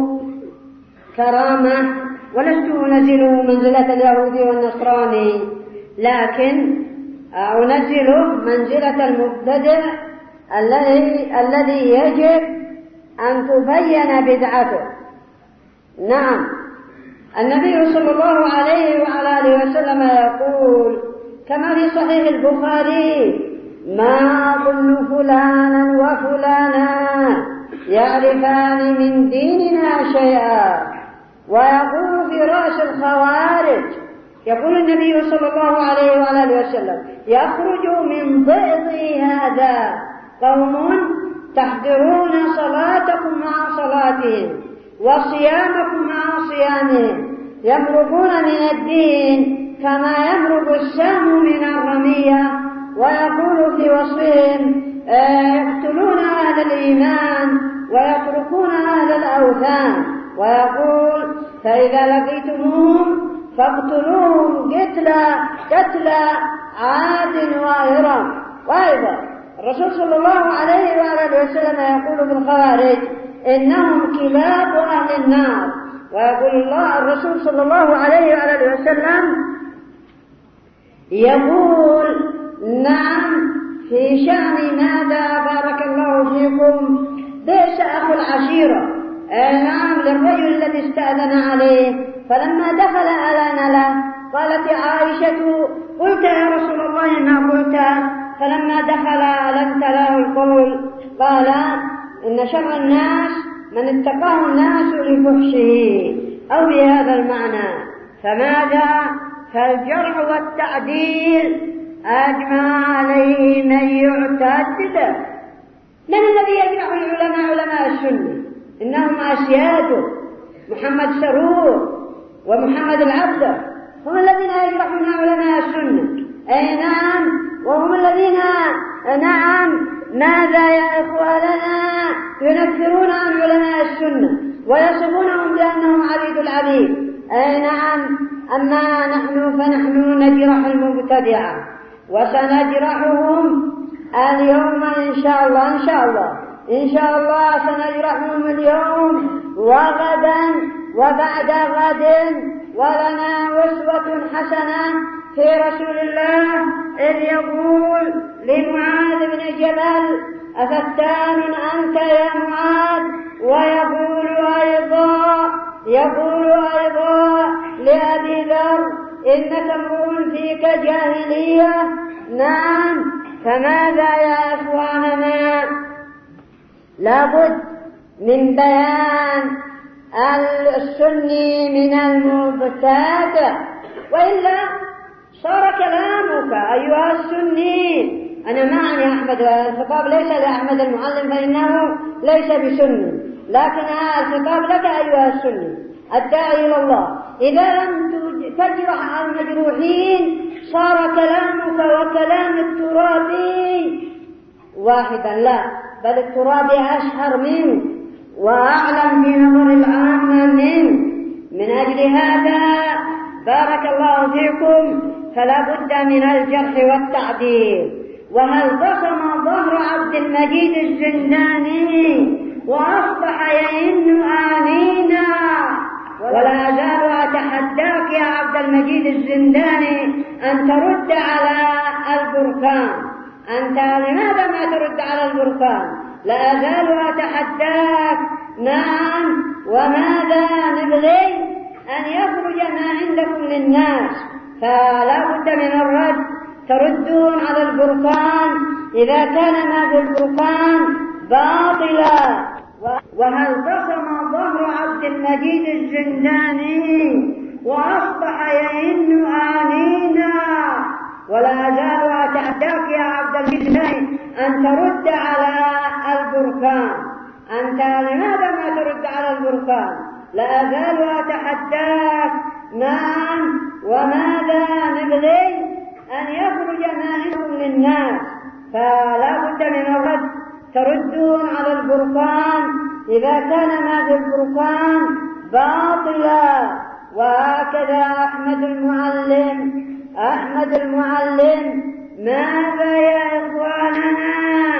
كرامة، ولست أنزله منزلة اليهودي والنصراني، لكن أنزله منزلة المبتدع الذي يجب أن تبين بدعته. نعم. النبي صلى الله عليه وعلى آله وسلم يقول كما في صحيح البخاري: ما أظن فلانا وفلانا يعرفان من ديننا شيئا. ويقول في رأس الخوارج، يقول النبي صلى الله عليه وعلى آله وسلم: يخرج من ضئضي هذا قوم تحضرون صلاتكم مع صلاتهم وصيامكم مع صيامهم، يمرقون من الدين كما يمرق السهم من الرمية. ويقول في وصفهم: يقتلون أهل الإيمان ويتركون أهل الأوثان. ويقول: فإذا لقيتموهم فاقتلوهم قتل عاد وإرم. وأيضا الرسول صلى الله عليه وآله وسلم يقول في الخوارج: إنهم كلاب أهل النار. ويقول الله الرسول صلى الله عليه وآله وسلم يقول: نعم، في شأن ماذا بارك الله فيكم؟ ليس أخو العشيرة. نعم، للرجل الذي استأذن عليه، فلما دخل أذن له. قالت عائشة: قلت يا رسول الله ما قلت؟ فلما دخل ألنت له القول؟ قال: إن شر الناس من اتقاه الناس لفحشه، أو بهذا المعنى. فماذا؟ فالجرح والتعديل أجمع عليه من يعتد به. من الذي يجرح العلماء؟ علماء السنة، إنهم أسياده محمد سرور ومحمد العبدة، هم الذين يجرحون علماء السنة. أي نعم، وهم الذين نعم ماذا يا إخواننا ينفرون عن علماء السنة ويصفونهم بأنهم عبيد العبيد. أي نعم. أما نحن فنحن نجرح المبتدعة، وسنجرحهم اليوم إن شاء الله. إن شاء الله سنجرحهم اليوم وغدا وبعد غد. ولنا أسوة حسنة في رسول الله إذ يقول لمعاذ بن جبل: أفتان أنت يا معاذ؟ ويقول أيضا لأبي ذر: إنك امرؤ فيك جاهلية. نعم. فماذا يا إخواننا؟ لابد من بيان السني من المبتدع، وإلا صار كلامك أيها السني. أنا ما أعني أحمد، الخطاب ليس لأحمد المعلم فإنه ليس بسني، لكن الخطاب لك أيها السني الداعي إلى الله. إذا لم تجرح المجروحين صار كلامك وكلام الترابي واحدا، لا بل الترابي أشهر منه وأعلم في نظر العامة منه. من أجل هذا بارك الله فيكم فلا بد من الجرح والتعديل. وهل بصم ظهر عبد المجيد الزنداني وأصبح يئن آمينا؟ ولا أزال أتحداك يا عبد المجيد الزنداني أن ترد على البركان. أنت لماذا ما ترد على البركان؟ لا أزال أتحداك. نعم. وماذا نبغي؟ أن يخرج ما عندكم للناس، فلا بد من الرد. تردون على البركان إذا كان ما في البركان باطلا. وهل بصم ظهر عبد المجيد الزنداني وأصبح يئن آمينا؟ ولا أزال أتحداك يا عبد المجيد الزنداني أن ترد على البركان. أنت لماذا ما ترد على البركان؟ لا أزال أتحداك. نعم. وماذا نبغي؟ أن يخرج ما عندكم للناس، فلا بد من الرد. تردون على البركان إذا كان ما في البركان باطلا. وهكذا أحمد المعلم ماذا يا إخواننا؟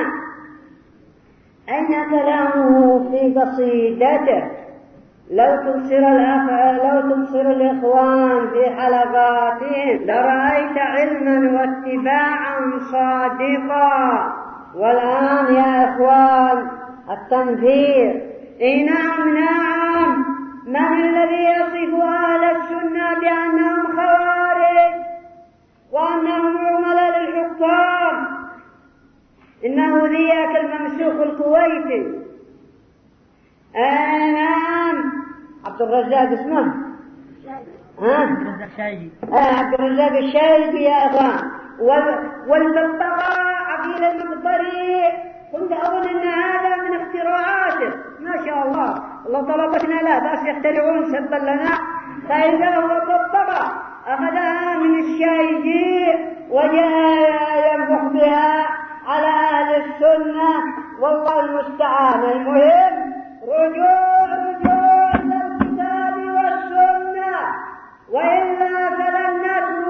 أين كلامه في قصيدته؟ لو تبصر الإخوان في حلقاتهم لرأيت علما واتباعا صادقا. والآن يا إخوان التنفير. نعم. من الذي يصف أهل السنة بأنهم خوارج وأنهم عملاء للحكام؟ إنه ذيك الممسوخ الكويتي. نعم. عبد الرزاق اسمه عبد الرزاق الشايبي يا إخوان. والببغاء عقيل المقبري كنت أظن أن هذا من اختراعاته. ما شاء الله طلبتنا لا بس يخترعون سبا لنا. فإذا هو ببغاء أخذها من الشايبي وجاء ينفخ بها على أهل السنة، والله المستعان. المهم رجوع إلى الكتاب والسنة، وإلا فلن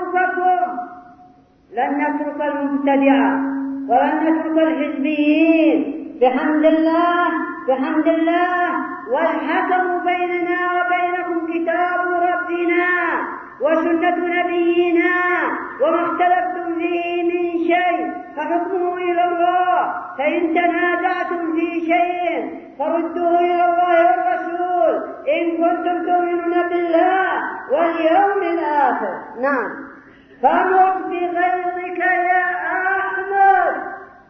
نترك المبتدعة ولن نترك الحزبيين بحمد الله. والحكم بيننا وبينكم كتاب ربنا وسنة نبينا، وما اختلفتم فيه من شيء فحكمه إلى الله. فإن تنازعتم في شيء فردوه إلى الله والرسول إن كنتم تؤمنون بالله واليوم الآخر. نعم. فمت بغيظك يا أحمد.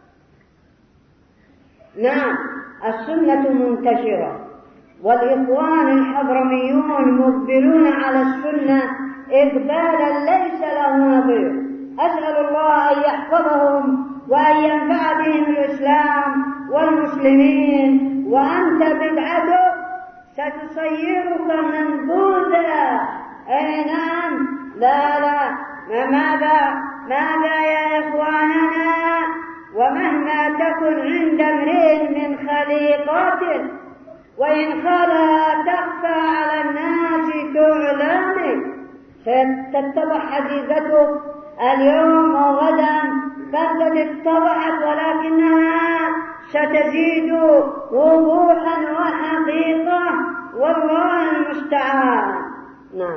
نعم. السنة منتشرة، والإخوان الحضرميون مقبلون على السنة إقبالا ليس له نظير. أسأل الله أن يحفظهم وأن ينفع بهم الإسلام والمسلمين. وأنت بدعتك ستصيرك منبوذا. نعم. لا. ماذا يا إخواننا؟ ومهما تكن عند امرئ من خليقات وإن خلا تخفى على الناس تعلم. ستتضح حقيقته اليوم وغدا، فقد اتضحت ولكنها ستزيد وضوحا وحقيقة، والله المستعان. نعم.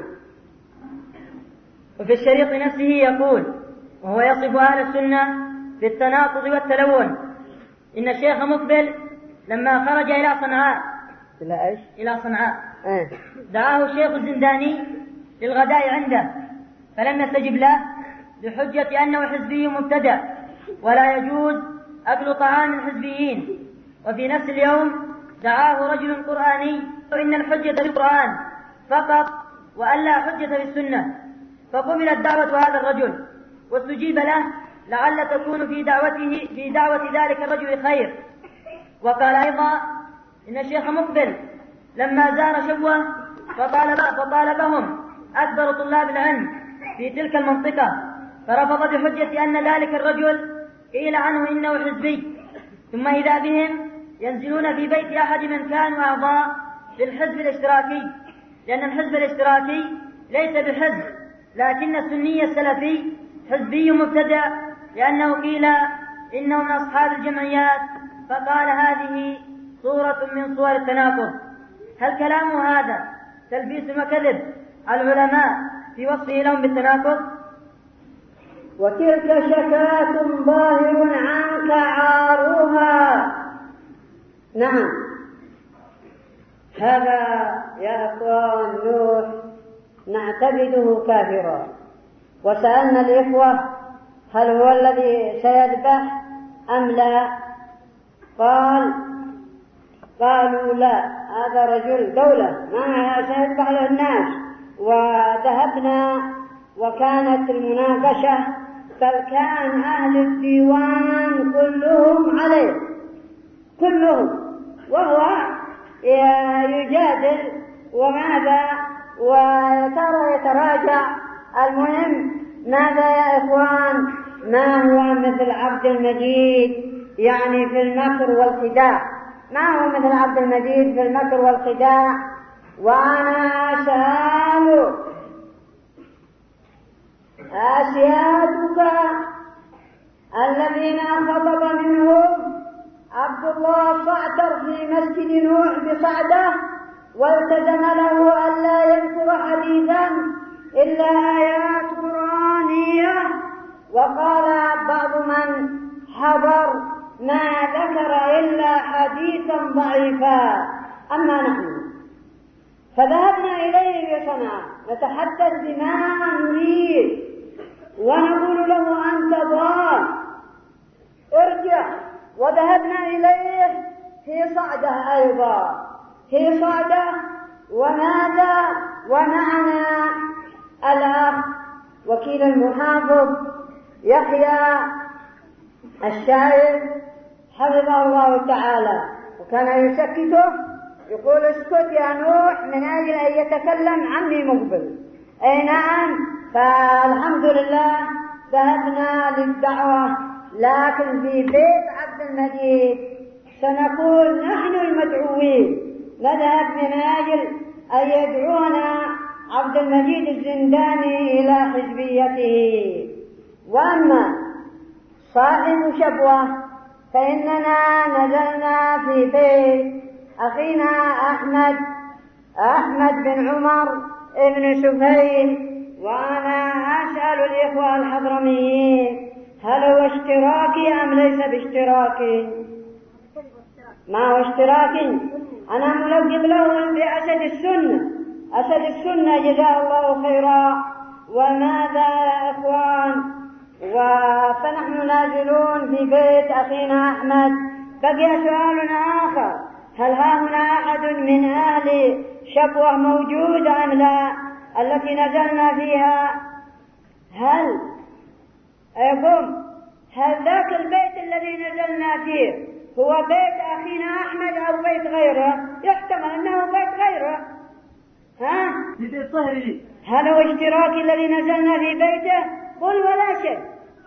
وفي الشريط نفسه يقول وهو يصف أهل السنة بالتناقض والتلون: إن الشيخ مقبل لما خرج إلى صنعاء دعاه الشيخ الزنداني للغداء عنده، فلم يستجب له بحجة أنه حزبي مبتدع ولا يجوز أكل طعام الحزبيين. وفي نفس اليوم دعاه رجل قرآني إن الحجة بالقرآن فقط وألا حجة بالسنة، فقبلت دعوة هذا الرجل واستجيب له لعل تكون في دعوة ذلك الرجل خير. وقال أيضا إن الشيخ مقبل لما زار شبوة فطالبهم أكبر طلاب العلم في تلك المنطقة فرفض بحجة أن ذلك الرجل قيل عنه إنه حزبي، ثم إذا بهم ينزلون في بيت أحد من كانوا أعضاء للحزب الاشتراكي، لأن الحزب الاشتراكي ليس بحزب، لكن السني السلفي حزبي مبتدع، لأنه قيل إنه من أصحاب الجمعيات، فقال هذه صورة من صور التناقض. هل كلام هذا تلبيس وكذب على العلماء في وصفه لهم بالتناقض؟ وتلك شكاة ظاهر عنك عارها. نعم، هذا يا أخوان نوح نعتبده كافرا، وسألنا الإخوة هل هو الذي سيذبح أم لا؟ قالوا لا، هذا رجل دولة ما سيذبح له الناس. وذهبنا وكانت المناقشة بل كان أهل الديوان كلهم عليه، كلهم، وهو يجادل وماذا وترى يتراجع. المهم ماذا يا إخوان؟ ما هو مثل عبد المجيد يعني في المكر والخداع، ما هو مثل عبد المجيد في المكر والخداع. وأنا أسأل أسيادك الذين خطب منهم عبد الله صعتر في مسجد نوح بصعده، والتزم له ألا يذكر حديثا إلا آيات قرآنية، وقال بعض من حضر ما ذكر إلا حديثا ضعيفا. أما نحن فذهبنا إليه بصنعاء نتحدث بما نريد ونقول له أنت ضال ارجع. وذهبنا إليه في صعده أيضا، في صعده. وماذا؟ ومعنا الأخ وكيل المحافظ يحيى الشاعر حفظه الله تعالى، وكان يسكته يقول اسكت يا نوح من أجل أن يتكلم عني مقبل. أي نعم، فالحمد لله ذهبنا للدعوة، لكن في بيت عبد المجيد سنكون نحن المدعوين، نذهب من أجل أن يدعونا عبد المجيد الزنداني إلى حزبيته. وأما صاحب شبوة فإننا نزلنا في بيت أخينا أحمد بن عمر ابن سفيان. وأنا أسأل الإخوة الحضرميين هل هو اشتراكي أم ليس باشتراكي؟ ما هو اشتراكي؟ أنا ملقب له بأسد السنة، أسد السنة جزاه الله خيرا. وماذا يا إخوان؟ فنحن نازلون في بيت أخينا أحمد. بقي سؤال آخر، هل ها هنا أحد من أهل شبوة موجود أم لا التي نزلنا فيها؟ هل ذاك البيت الذي نزلنا فيه هو بيت أخينا أحمد أو بيت غيره؟ يحتمل أنه بيت غيره. بيت صهري. هل هو اشتراكي الذي نزلنا في بيته؟ قل ولا شيء.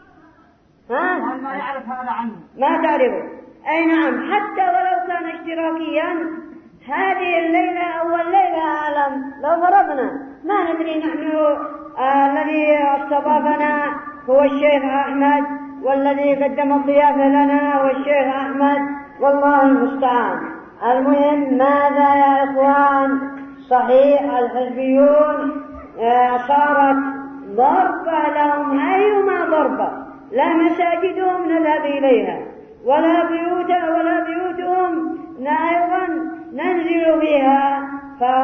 ما يعرف هذا عنه، ما تعرفه. أي نعم، حتى ولو كان اشتراكيا هذه الليلة أول ليلة أعلم لو ضربنا ما ندري. نحن الذي استضافنا هو الشيخ أحمد، والذي قدم الضيافة لنا هو الشيخ أحمد، والله المستعان. المهم ماذا يا إخوان؟ صحيح الحزبيون صارت ضربة لهم أيما ضربة، لا مساجدهم نذهب إليها ولا بيوتهم أيضا ننزل فيها،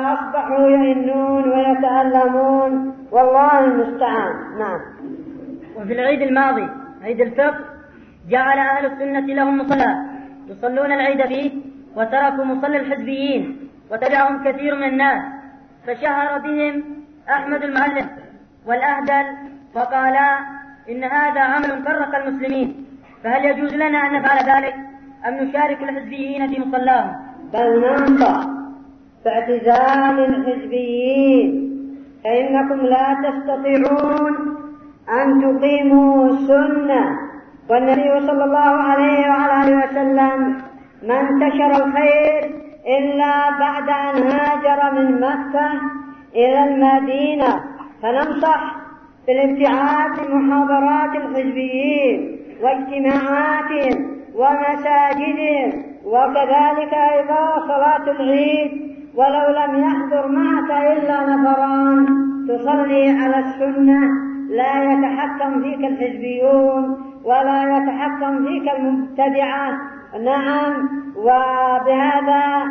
فأصبحوا يئنون ويتألمون، والله المستعان. نعم. وفي العيد الماضي عيد الفطر جعل أهل السنة لهم مصلى يصلون العيد فيه، وتركوا مصلى الحزبيين وتبعهم كثير من الناس، فشهر بهم أحمد المعلم والأهدل وقالا إن هذا عمل فرق المسلمين، فهل يجوز لنا أن نفعل ذلك أم نشارك الحزبيين في مصلاهم؟ بل ننصح باعتزال الحزبيين، فإنكم لا تستطيعون أن تقيموا السنة. والنبي صلى الله عليه وعلى آله وسلم ما انتشر الخير إلا بعد أن هاجر من مكة إلى المدينة، فننصح بالابتعاد من محاضرات الحزبيين واجتماعاتهم ومساجدهم، وكذلك أيضا صلاة العيد ولو لم يحضر معك إلا نفران تصلي على السنة، لا يتحكم فيك الحزبيون ولا يتحكم فيك المبتدعة. نعم، وبهذا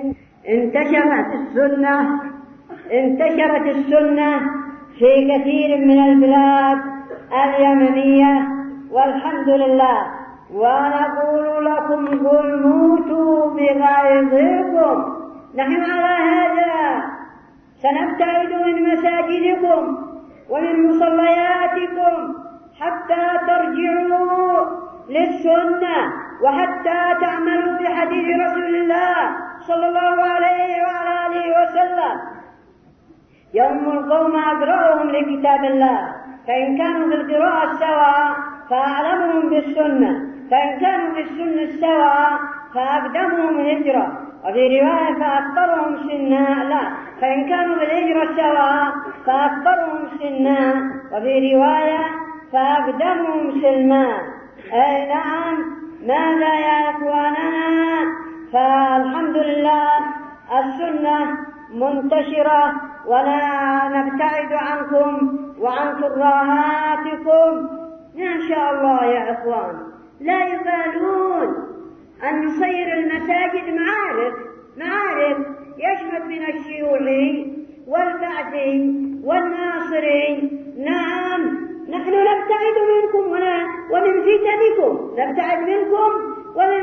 انتشرت السنة في كثير من البلاد اليمنية والحمد لله. ونقول لكم قل موتوا بغيظكم، نحن على هذا سنبتعد من مساجدكم ومن مصلياتكم حتى ترجعوا للسنة وحتى تعملوا بحديث رسول الله صلى الله عليه وعلى آله وسلم. يوم القوم أقرأهم لكتاب الله، فإن كانوا بالقراءة سواء فأعلمهم بالسنة، فإن كانوا بالسنة سواء فأقدمهم هجرة، وفي رواية فأكبرهم سنا، لا، فإن كانوا بالهجرة سواء فأكبرهم سنا، وفي رواية فأقدمهم سلما. أي نعم، ماذا يا إخواننا؟ فالحمد لله السنة منتشرة، ولا نبتعد عنكم وعن كراهاتكم إن شاء الله يا إخوان. لا يبالون أن نصير المساجد معارك يشمل من الشيوعي والبعثي والناصري. نعم، نحن نبتعد منكم ومن فتنكم، نبتعد منكم ومن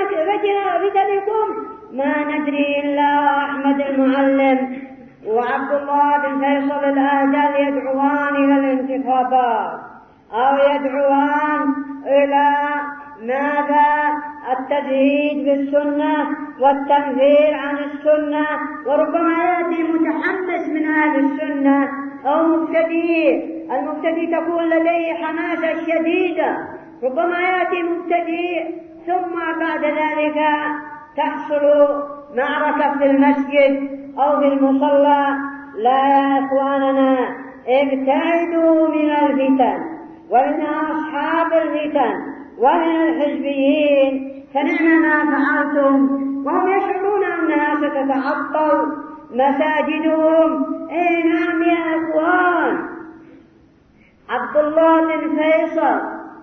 فتنكم ما ندري إلا أحمد المعلم وعبد الله بن فيصل الأهدل يدعوان إلى الانتخابات، أو يدعوان إلى ماذا؟ التزهيد بالسنة والتنفير عن السنة، وربما يأتي متحمس من أهل السنة أو مبتدئ. المبتدئ تكون لديه حماسة شديدة، ربما يأتي مبتدئ ثم بعد ذلك تحصل معركة في المسجد أو في المصلى. لا يا إخواننا، ابتعدوا من الفتن ومن أصحاب الفتن ومن الحزبيين، فنعم ما فعلتم وهم يشعرون أنها ستتعطل مساجدهم. اي نعم يا إخوان، عبد الله بن فيصل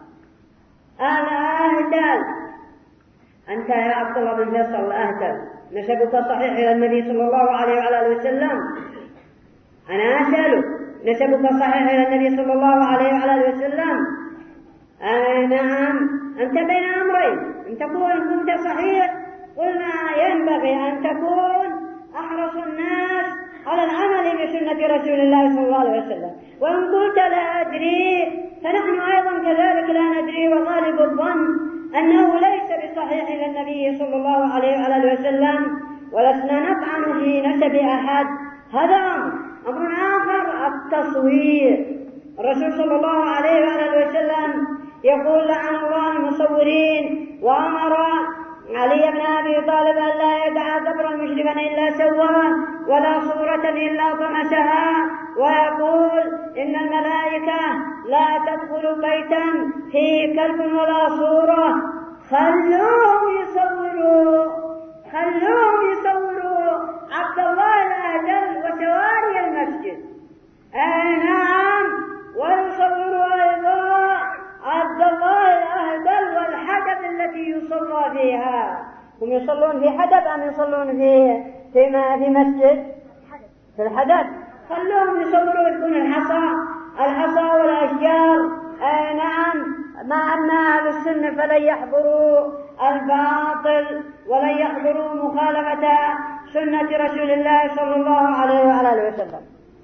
الأهدل، أنت يا عبد الله بن فيصل الأهدل نسبك صحيح إلى النبي صلى الله عليه وعلى آله وسلم؟ أنا أسألك، نسبك صحيح إلى النبي صلى الله عليه وعلى آله وسلم؟ نعم، أنت بين أمرين، إن تكون كنت صحيح قلنا ينبغي أن تكون أحرص الناس على العمل بسنة رسول الله صلى الله عليه وسلم، وإن قلت لا أدري فنحن أيضا كذلك لا ندري، وغالب الظن أنه ليس بصحيح إلى النبي صلى الله عليه وعلى آله وسلم، ولسنا نطعن في نسب أحد. هذا أمر آخر، التصوير. الرسول صلى الله عليه وعلى آله وسلم يقول لعن الله المصورين، وأمر علي بن أبي طالب أن لا يدع قبرا مشرفا إلا سواه ولا صورة إلا طمسها، ويقول إن الملائكة لا تدخل بيتا فيه كلب ولا صورة، خلوهم يصوروا عبد الله الأهدل وسواري المسجد. نعم، ويصوروا أيضا عبد الله الأهدل والحدب التي يصلى فيها. هم يصلون في حدب أم يصلون في مسجد؟ في الحدب. خلوهم يصوروا، يكون الحصى والأشجار نعم، مع أن أهل السنة فلن يحضروا الباطل ولن يحضروا مخالفة سنة رسول الله صلى الله عليه وآله وسلم.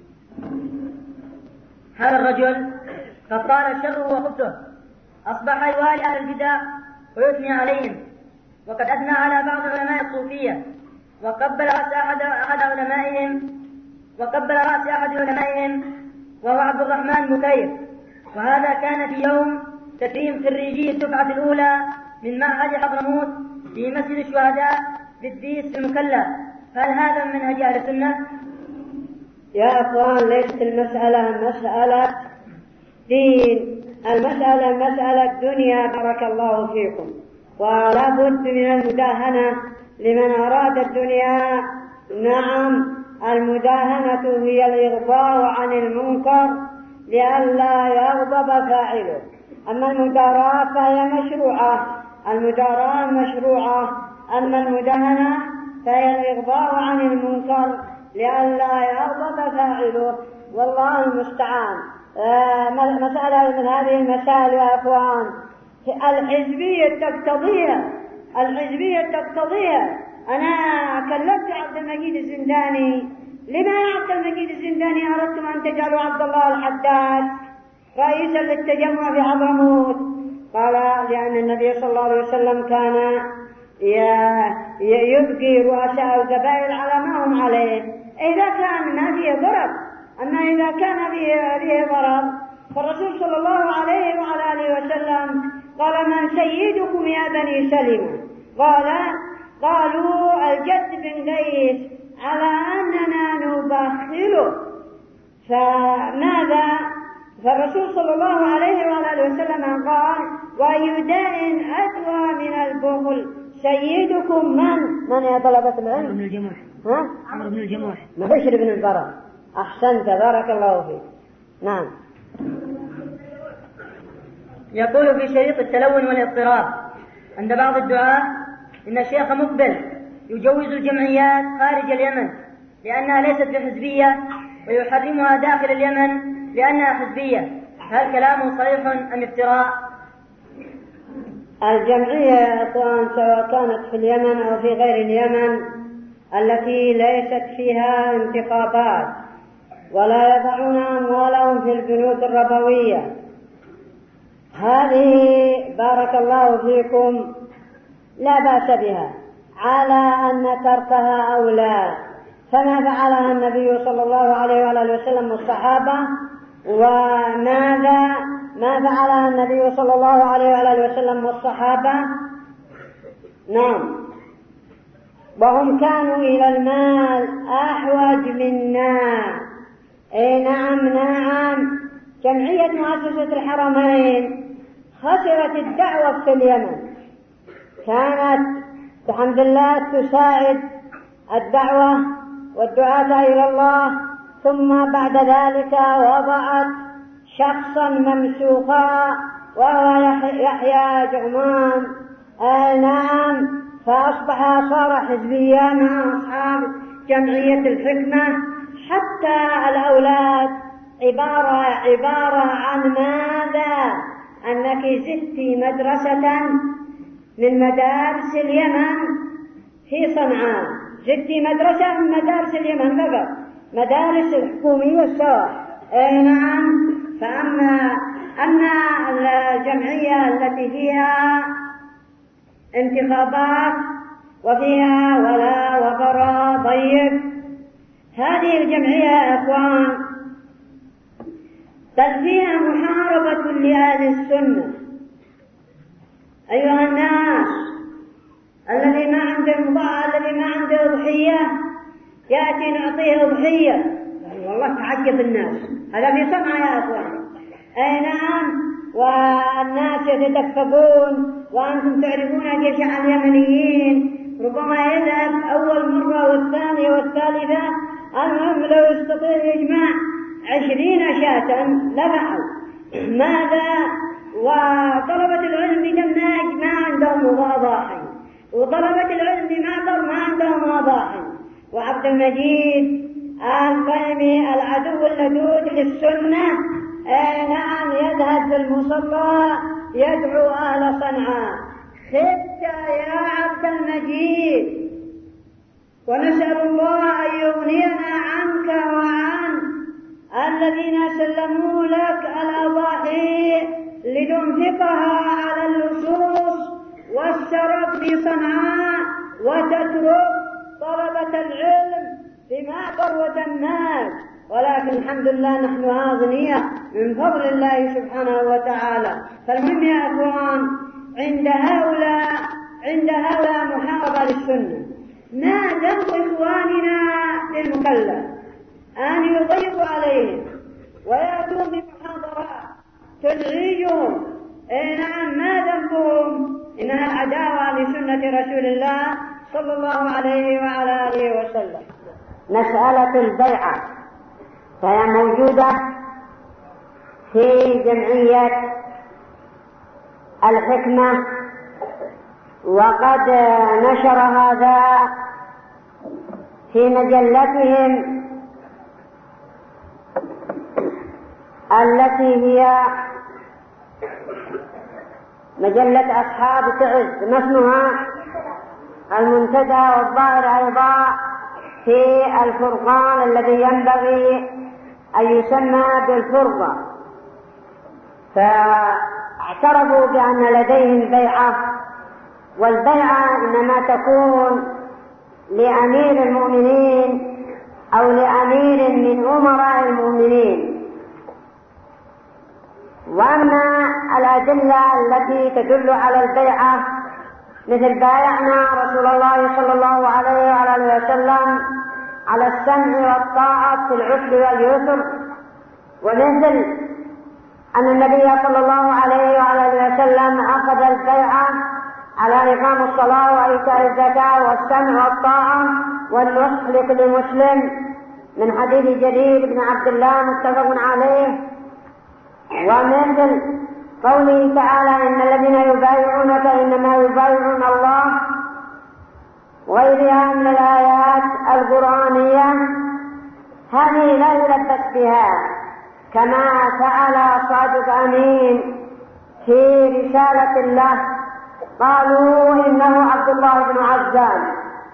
هذا الرجل قد طال شره وخبثه، أصبح يوالي أهل البدع ويثني عليهم، وقد أثنى على بعض علماء الصوفية وقبل رأس أحد علمائهم وهو عبد الرحمن بكير، وهذا كان في يوم تكريم خريجي الدفعة الأولى من معهد حضرموت في مسجد الشهداء بالديس المكلا. هل هذا من منهج أهل السنة؟ يا أخوان، ليست المسألة مسألة دين، المسألة مسألة دنيا، بارك الله فيكم. ولا بد من المداهنة لمن أراد الدنيا. نعم، المداهنة هي الإغضاء عن المنكر لئلا يغضب فاعله. أما المداراة فهي مشروعة، المداراة مشروعة. أما المداهنة فهي الإغضاء عن المنكر لئلا يغضب فاعله، والله المستعان. مسألة من هذه المسائل يا أخوان الحزبية تقتضيها. أنا كلمت عبد المجيد الزنداني، لما يا عبد المجيد الزنداني أردتم أن تجعلوا عبد الله الحداد رئيسا للتجمع في حضرموت؟ قال: لأن النبي صلى الله عليه وسلم كان يبقي رؤساء القبائل على ما هم عليه إذا كان ما فيه ضرر. أما إذا كان فيه ضرر فالرسول صلى الله عليه وعلى آله وسلم قال: من سيدكم يا بني سلمة؟ قالوا الجد بن قيس، على أننا نبخله. فماذا؟ فالرسول صلى الله عليه وعلى آله وسلم قال: وأي داء أدوى من البخل؟ سيدكم من يا طلبة العلم؟ عمرو بن الجموح. عمرو بن الجموح، ما بشر بن البراء. أحسنت، بارك الله فيك. نعم. يقول في شريط التلون والاضطراب عند بعض الدعاة إن الشيخ مقبل يجوز الجمعيات خارج اليمن لأنها ليست بحزبية، ويحرمها داخل اليمن لأنها حزبية. هل كلامه صحيح أم افتراء؟ الجمعية يا أخوان، سواء كانت في اليمن أو في غير اليمن، التي ليست فيها انتخابات ولا يضعون أموالهم في البنوك الربوية، هذه بارك الله فيكم لا بأس بها، على أن تركها أولى. فما فعلها النبي صلى الله عليه وآله وسلم والصحابة، ما فعلها النبي صلى الله عليه وآله وسلم والصحابة. نعم، وهم كانوا إلى المال أحوج منا. نعم. جمعية مؤسسة الحرمين خسرت الدعوة في اليمن، كانت الحمد لله تساعد الدعوة والدعاة إلى الله، ثم بعد ذلك وضعت شخصا ممسوخا وهو يحيى جغمان. نعم، صار حزبيا مع أصحاب جمعية الحكمة، حتى الأولاد عبارة عن ماذا؟ أنك زدت مدرسة من مدارس اليمن في صنعاء، زدت مدرسة من مدارس اليمن فقط، مدارس الحكومية السواء. نعم. فأما الجمعية التي فيها انتخابات وفيها ولا وبراء ضيق، هذه الجمعية يا أخوان بل فيها محاربة لأهل السنة. أيها الناس، الذي ما عنده أضحية يأتي نعطيه أضحية. والله تعجب الناس، هذا في صنعاء يا أخوان. نعم، والناس يتدفقون، وأنتم تعرفون جشع اليمنيين ربما يذهب أول مرة والثانية والثالثة، المهم لو يستطيع يجمع 20 شاة لفعل. ماذا؟ وطلبة العلم بدمناج ما عندهم أضاحي، وطلبة العلم بمعبر ما عندهم أضاحي. وعبد المجيد القيمي العدو اللدود للسنة نعم يذهب في المصلى يدعو أهل صنعاء خبت يا عبد المجيد، ونسأل الله أن يغنينا عنك وعن الذين سلموا لك الأضاحي لتنفقها على اللصوص والسرب في صنعاء وتترك طلبة العلم في معبر ودماج. ولكن الحمد لله نحن أغنياء من فضل الله سبحانه وتعالى. فالمهم يا أخوان عند هؤلاء محاربة للسنة. ما ذنب إخواننا للمكلف أن يضيقوا عليهم ويأتون بمحاضرات تزعجهم؟ نعم، ما ذنبهم؟ إنها العداوة لسنة رسول الله صلى الله عليه وعلى آله وسلم. مسألة البيعة فهي موجودة في جمعية الحكمة، وقد نشر هذا في مجلتهم التي هي مجلة أصحاب تعز، اسمها المنتدى، والظاهر أيضا في الفرقان الذي ينبغي أن يسمى بالفرقة. فاعترفوا بأن لديهم بيعة، والبيعة إنما تكون لأمير المؤمنين أو لأمير من أمراء المؤمنين. وأما الأدلة التي تدل على البيعة مثل بايعنا رسول الله صلى الله عليه وعلى وسلم على السمع والطاعة في العسر واليسر، ومثل أن النبي صلى الله عليه وعلى وسلم أخذ البيعة على إقام الصلاة وإيتاء الزكاة والسمع والطاعة والنصح لكل مسلم، من حديث جرير بن عبد الله متفق عليه. ومثل قوله تعالى: إن الذين يبايعونك إنما يبايعون الله، وغيرها من الآيات القرآنية. هذه لا يلبس بها، كما فعل صادق أمين في رسالة له، قالوا إنه عبد الله بن عزام.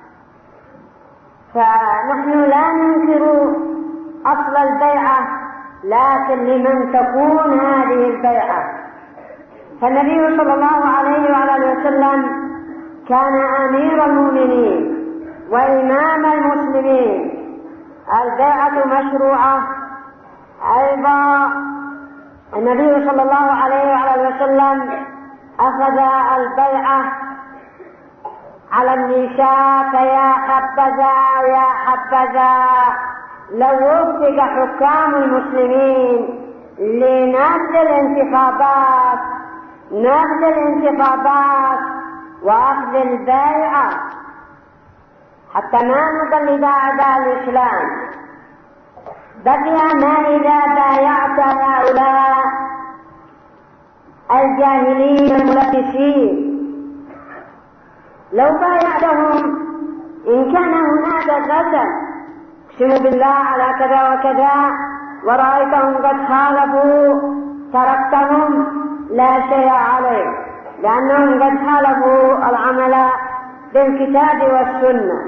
فنحن لا ننكر أصل البيعة، لكن لمن تكون هذه البيعة. فالنبي صلى الله عليه وعلى وسلم كان أمير المؤمنين وإمام المسلمين، البيعة مشروعة. أيضا النبي صلى الله عليه وعلى وسلم أخذ البيعة على النساء، فيا حبذا يا حبذا لو وفق حكام المسلمين لنبذ الانتخابات وأخذ البيعة حتى ما نضل أعداء الإسلام. بقي ما إذا بايعت هؤلاء الجاهلين الملبسين، لو بايعتهم إن كان هناك قسم اقسم بالله على كذا وكذا ورأيتهم قد خالفوا تركتهم لا شيء عليه، لأنهم قد خالفوا العمل بالكتاب والسنة.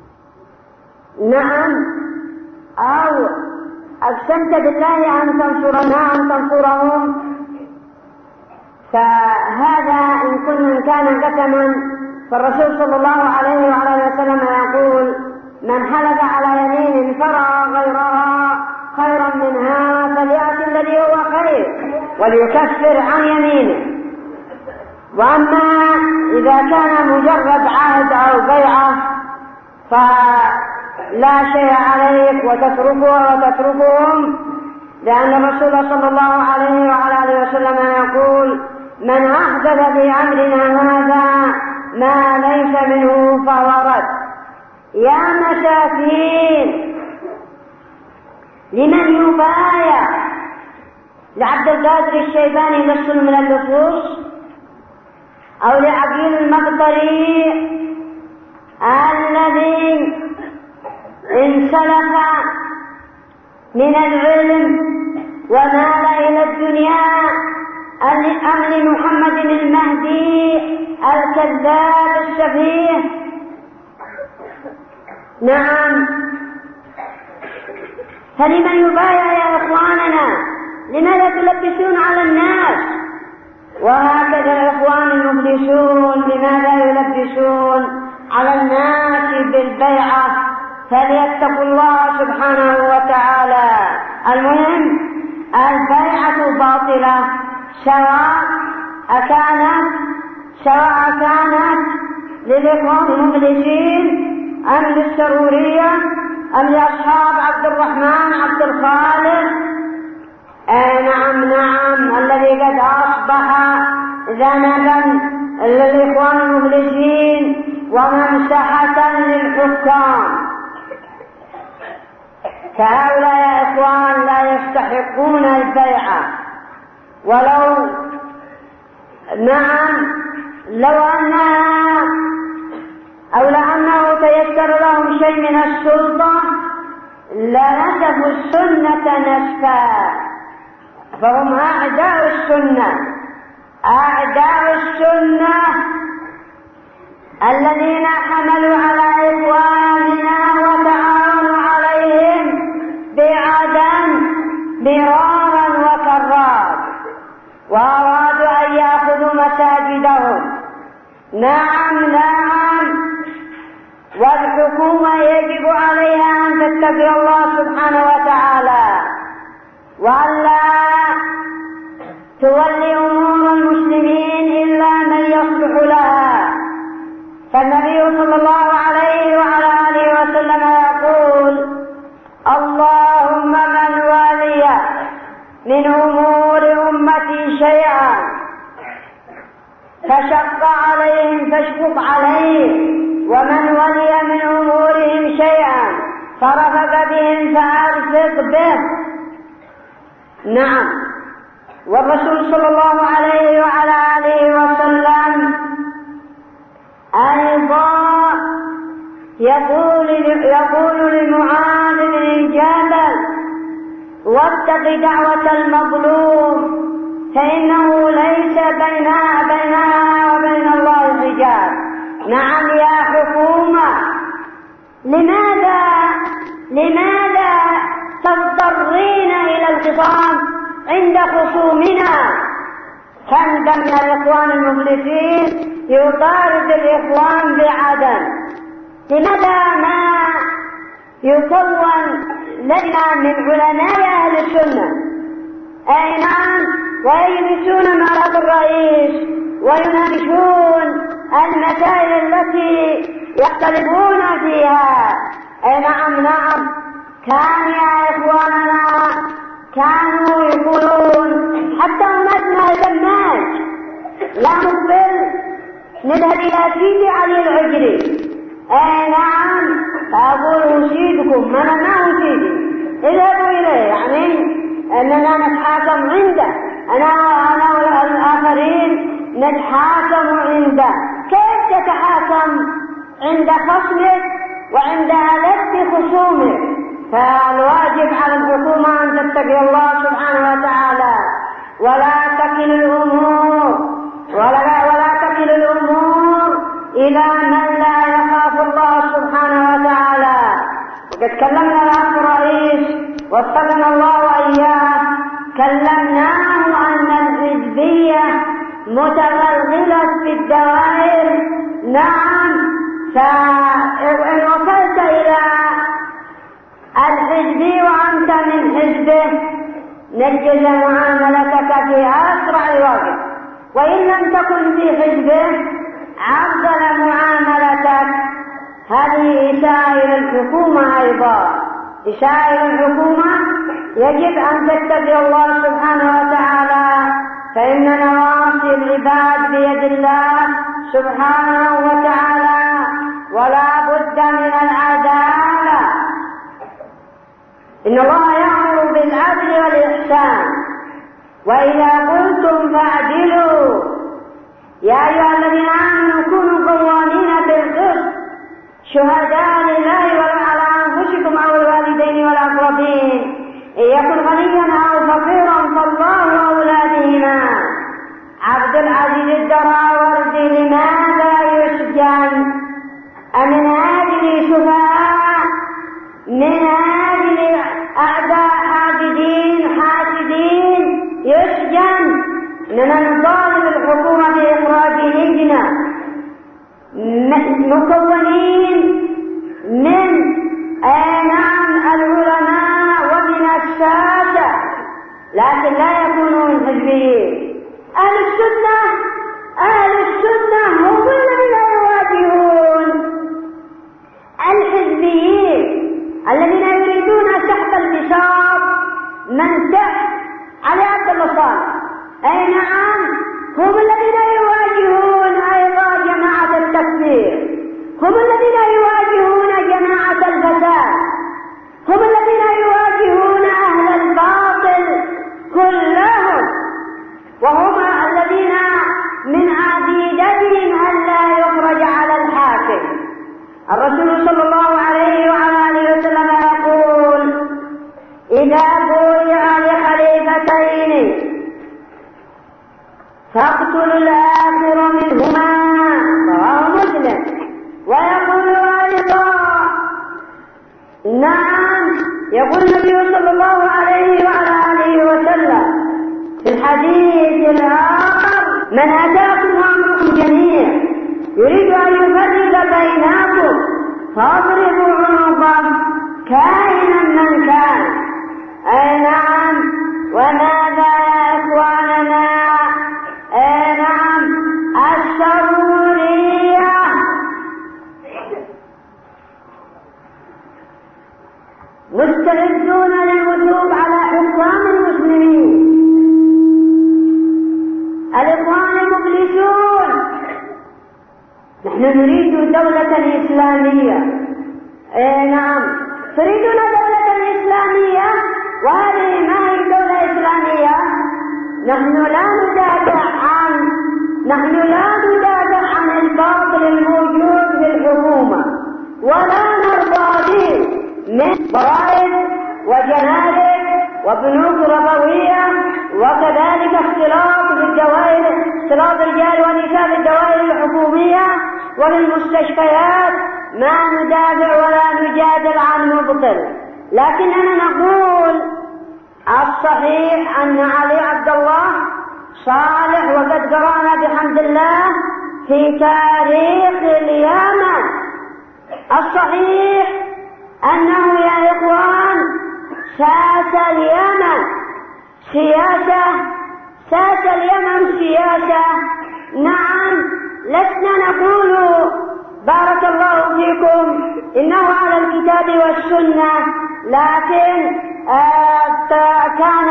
نعم، أو أقسمت بالله أن تنصرهم، فهذا إن كان قسما، فالرسول صلى الله عليه وعلى وسلم يقول: من حلف على يمين فرأى غيرها خيرا منها فليأتي الذي هو خير وليكفر عن يمينه. وأما إذا كان مجرد عهد أو بيعة فلا شيء عليك وتتركهم، لأن الرسول صلى الله عليه وعلى آله وسلم يقول: من أحدث في أمرنا هذا ما ليس منه فهو رد. يا مساكين، لمن يبايع؟ لعبد القادر الشيباني لص من اللصوص، أو لعقيل المقدري الذي انسلخ من العلم ومال إلى الدنيا أم لمحمد المهدي الكذاب السفيه؟ نعم. فلمن يبايع يا إخواننا؟ لماذا تلبسون على الناس؟ وهكذا الإخوان المفلسون لماذا يلبسون على الناس بالبيعة؟ فليتقوا الله سبحانه وتعالى. المهم البيعة باطلة سواء كانت للإخوان المفلسين أم للسرورية أم لأصحاب عبد الرحمن عبد الخالق. نعم الذي قد أصبح ذنبا للإخوان المفلسين وممسحة للحكام. فهؤلاء يا إخوان لا يستحقون البيعة، ولو لأنه تيسر لهم شيء من السلطة لنسفوا السنة نسفا، فهم أعداء السنة الذين حملوا على إخواننا وتعاونوا عليهم بعدم مرارا وكرارا، وأرادوا أن يأخذوا مساجدهم. نعم، والحكومة يجب عليها أن تتقي الله سبحانه وتعالى وألا تولي أمور المسلمين إلا من يصلح لها. فالنبي صلى الله عليه وعلى آله وسلم يقول: اللهم من ولي من أمور أمتي شيئا فشق عليهم فاشفق عليه، ومن ولي من أمورهم شيئا فرفق بهم فأرفق به. نعم. والرسول صلى الله عليه وعلى آله وسلم أيضا يقول لمعاذ بن جبل: واتق دعوة المظلوم فإنه ليس بينها وبين الله حجاب. نعم يا حكومة، لماذا تضطرين إلى الخصام عند خصومنا؟ فندم الإخوان المفلسين يطارد الإخوان بعدم. لماذا ما يكون لنا من علماء أهل السنة؟ نعم، ويجلسون مع الرئيس ويناقشون المسائل التي يختلفون فيها. نعم، كان يا إخواننا كانوا يقولون حتى أمتنا الجماج لا نقبل نذهب إلى سيدي علي العجري. نعم، فأقول أشيدكم، أنا ما أشيدي، اذهبوا إليه، يعني أننا نتحاكم عنده، أنا والآخرين نتحاكم عنده. كيف تتحاكم عند خصمك وعند ألد خصومك؟ فالواجب على الحكومة أن تتقي الله سبحانه وتعالى ولا تكل الأمور إلى من لا يخاف الله سبحانه وتعالى. وقد كلمنا الأخ الرئيس وفقنا الله وإياه، كلمناه أن الحزبية متغلغلة في الدوائر. نعم، فإن وصلت إلى الحزبي وأنت من حزبه نجز معاملتك في أسرع وقت، وإن لم تكن في حزبه عدل معاملتك. هذه إساءة إلى الحكومة أيضا، إساءة إلى الحكومة. يجب أن تتقي الله سبحانه وتعالى، فإن نواصي العباد بيد الله سبحانه وتعالى، ولا بد من العدالة. إن الله يأمر بالعدل والإحسان، وإذا قلتم فاعدلوا. يا أيها الذين آمنوا كونوا قوامين بالقسط شهداء لله ولو على أنفسكم أو الوالدين والأقربين إن يكن غنيا أو فقيرا مكونين من العلماء ومن الساسة، لكن لا يكونون حزبيين. أهل السنة هم الذين يواجهون الحزبيين الذين يريدون سحب البساط من تحت علي عبد الله صالح. هم الذين يواجهون أيضا جماعة التكفير، هم الذين يواجهون جماعة الفساد، هم الذين يواجهون أهل الباطل كلهم، وهم الذين من عقيدتهم أن لا يخرج على الحاكم. الرسول صلى الله عليه وعلى آله وسلم يقول: إذا بويع لخليفتين فاقتلوا الآخر منهما، رواه مسلم. ويقول أيضا يقول النبي صلى الله عليه وعلى آله وسلم في الحديث الآخر: من أتاكم أمركم جميع يريد أن يفرق بينكم فاضربوا عنقه كائنا من كان. وماذا يا إخواننا؟ السرورية مستعدون للوثوق على حكام المسلمين. الإخوان المفلسون. نحن نريد دولة إسلامية. تريدون دولة إسلامية، وهذه ما هي دولة إسلامية. نحن لا ندافع عن الباطل الموجود في الحكومة، ولا نرضى به من ضرائب وجنائز وبنوك ربوية، وكذلك اختلاط الرجال والنساء في الدوائر الحكومية وللمستشفيات. ما ندافع ولا نجادل عن مبطل، لكننا نقول الصحيح أن علي عبد الله صالح، وقد قرأنا بحمد الله في تاريخ اليمن، الصحيح أنه يا إخوان ساس اليمن سياسة. نعم، لسنا نقول بارك الله فيكم إنه على الكتاب والسنة، لكن كان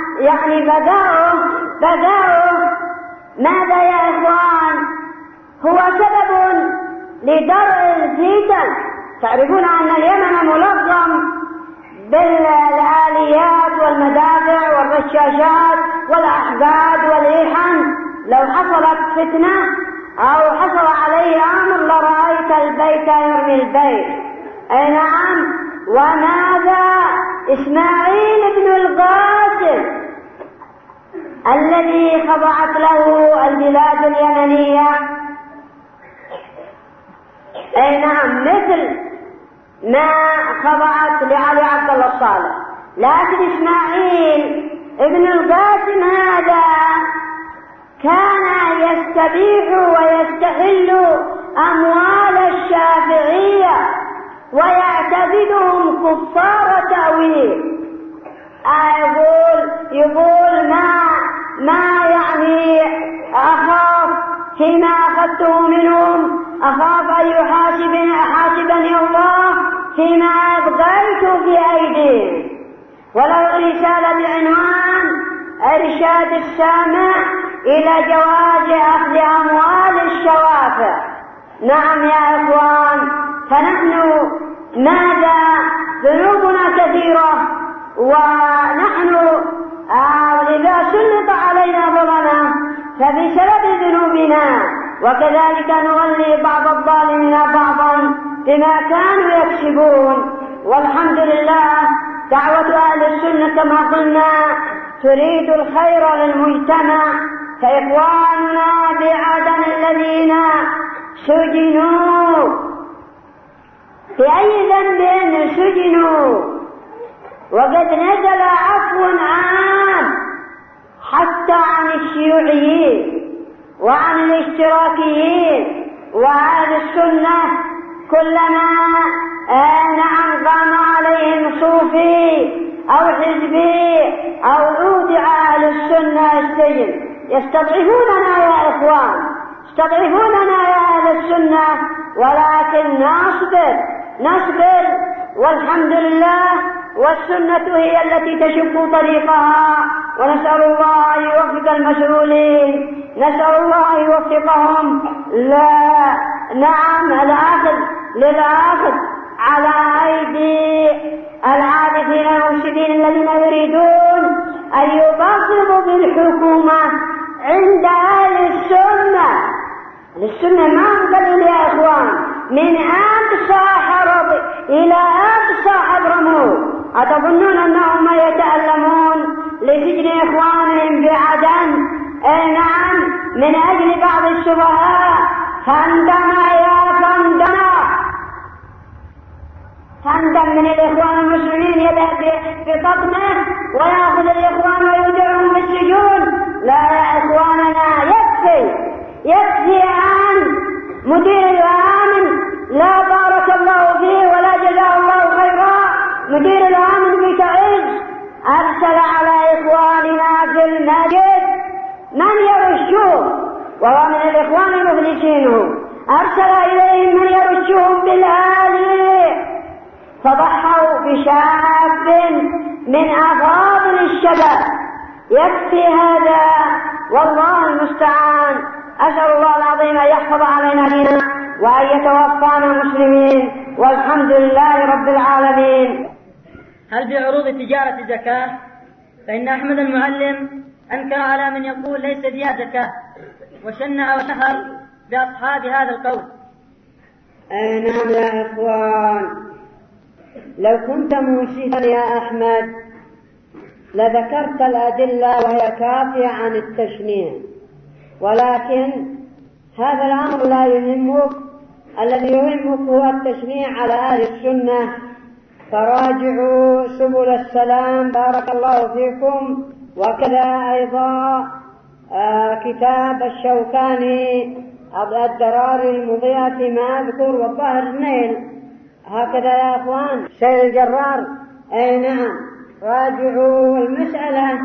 بداؤه ماذا يا إخوان؟ هو سبب لدرء الفتن. تعرفون أن اليمن ملغم بالآليات والمدافع والرشاشات والأحداد والإيحان. لو حصلت فتنة أو حصل عليه أمر لرأيت البيت يرمي البيت. نعم. وماذا إسماعيل بن القاسم الذي خضعت له البلاد اليمنية، نعم، مثل ما خضعت لعلي عبد الله الصالح. لكن إسماعيل ابن القاسم هذا كان يستبيح ويستحل أموال الشافعية ويعتبدهم كفار تأويل. يقول ما يعني أخاف فيما أخذته منهم، أخاف أن يحاسبني الله فيما أبقيت في أيديهم. ولو رسالة بعنوان إرشاد السامع إلى جواز أخذ أموال الشوافع. نعم يا إخوان، فنحن ذنوبنا كثيرة، ونحن إذا سلط علينا ظلمنا فبسبب ذنوبنا، وكذلك نولي بعض الظالمين بعضا بما كانوا يكسبون. والحمد لله، دعوة أهل السنة كما قلنا تريد الخير للمجتمع، فإخواننا بعدن الذين سجنوا في أي ذنب سجنوا، وقد نزل عفو عام حتى عن الشيوعيين وعن الاشتراكيين وأهل السنة كلما قام عليهم صوفي أو حزبي أو أودع أهل السنة السجن يستضعفوننا يا إخوان، يستضعفوننا يا أهل السنة، ولكن نصبر والحمد لله، والسنة هي التي تشق طريقها، ونسأل الله أن يوفق المسؤولين، نسأل الله أن يوفقهم. الأخذ للأخذ على أيدي العابثين المفسدين الذين يريدون أن يبصروا بالحكومة عند أهل السنة ما قليل يا إخوان، من أقصى حرب إلى أقصى حضرموت. أتظنون أنهم يتألمون لسجن إخوانهم بعدن؟ نعم، من أجل بعض الشبهاء. فاندم من الإخوان المسلمين يذهب بقطنه ويأخذ الإخوان ويودعهم في السجون. لا يا إخواننا، يكفي عن مدير الأمن، لا بارك الله فيه ولا جزاه الله خيرا، مدير الأمن بتعز أرسل على إخواننا في المسجد من يرشوه، وهو من الإخوان المفلسين، أرسل إليهم من يرشوهم بالآلي، فضحوا بشاب من أفاضل الشباب. يكفي هذا والله المستعان. أسأل الله العظيم أن يحفظ علينا ديننا وأن يتوفانا مسلمين، والحمد لله رب العالمين. هل في عروض التجارة زكاة؟ فإن أحمد المعلم أنكر على من يقول ليس فيها زكاة، وشنع وشهر بأصحاب هذا القول. نعم يا إخوان، لو كنت منصفا يا أحمد لذكرت الأدلة وهي كافية عن التشنيع، ولكن هذا الأمر لا يهمك. الذي يهمك هو التشنيع على أهل السنة. فراجعوا سبل السلام بارك الله فيكم، وكذا أيضا كتاب الشوكاني الدرار المضيئة ما أذكر والظاهر نيل، هكذا يا أخوان سيد الجرار. أي نعم، راجعوا المسألة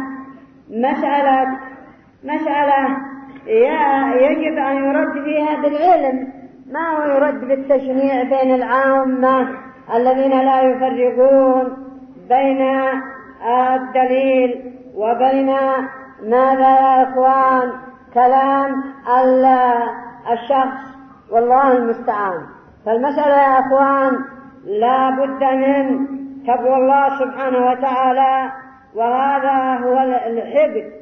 مسألة يجب أن يرد فيها بالعلم، ما هو يرد بالتشنيع بين العامة الذين لا يفرقون بين الدليل وبين ماذا يا إخوان كلام الشخص، والله المستعان. فالمسألة يا أخوان لا بد من تقوى الله سبحانه وتعالى، وهذا هو الحقد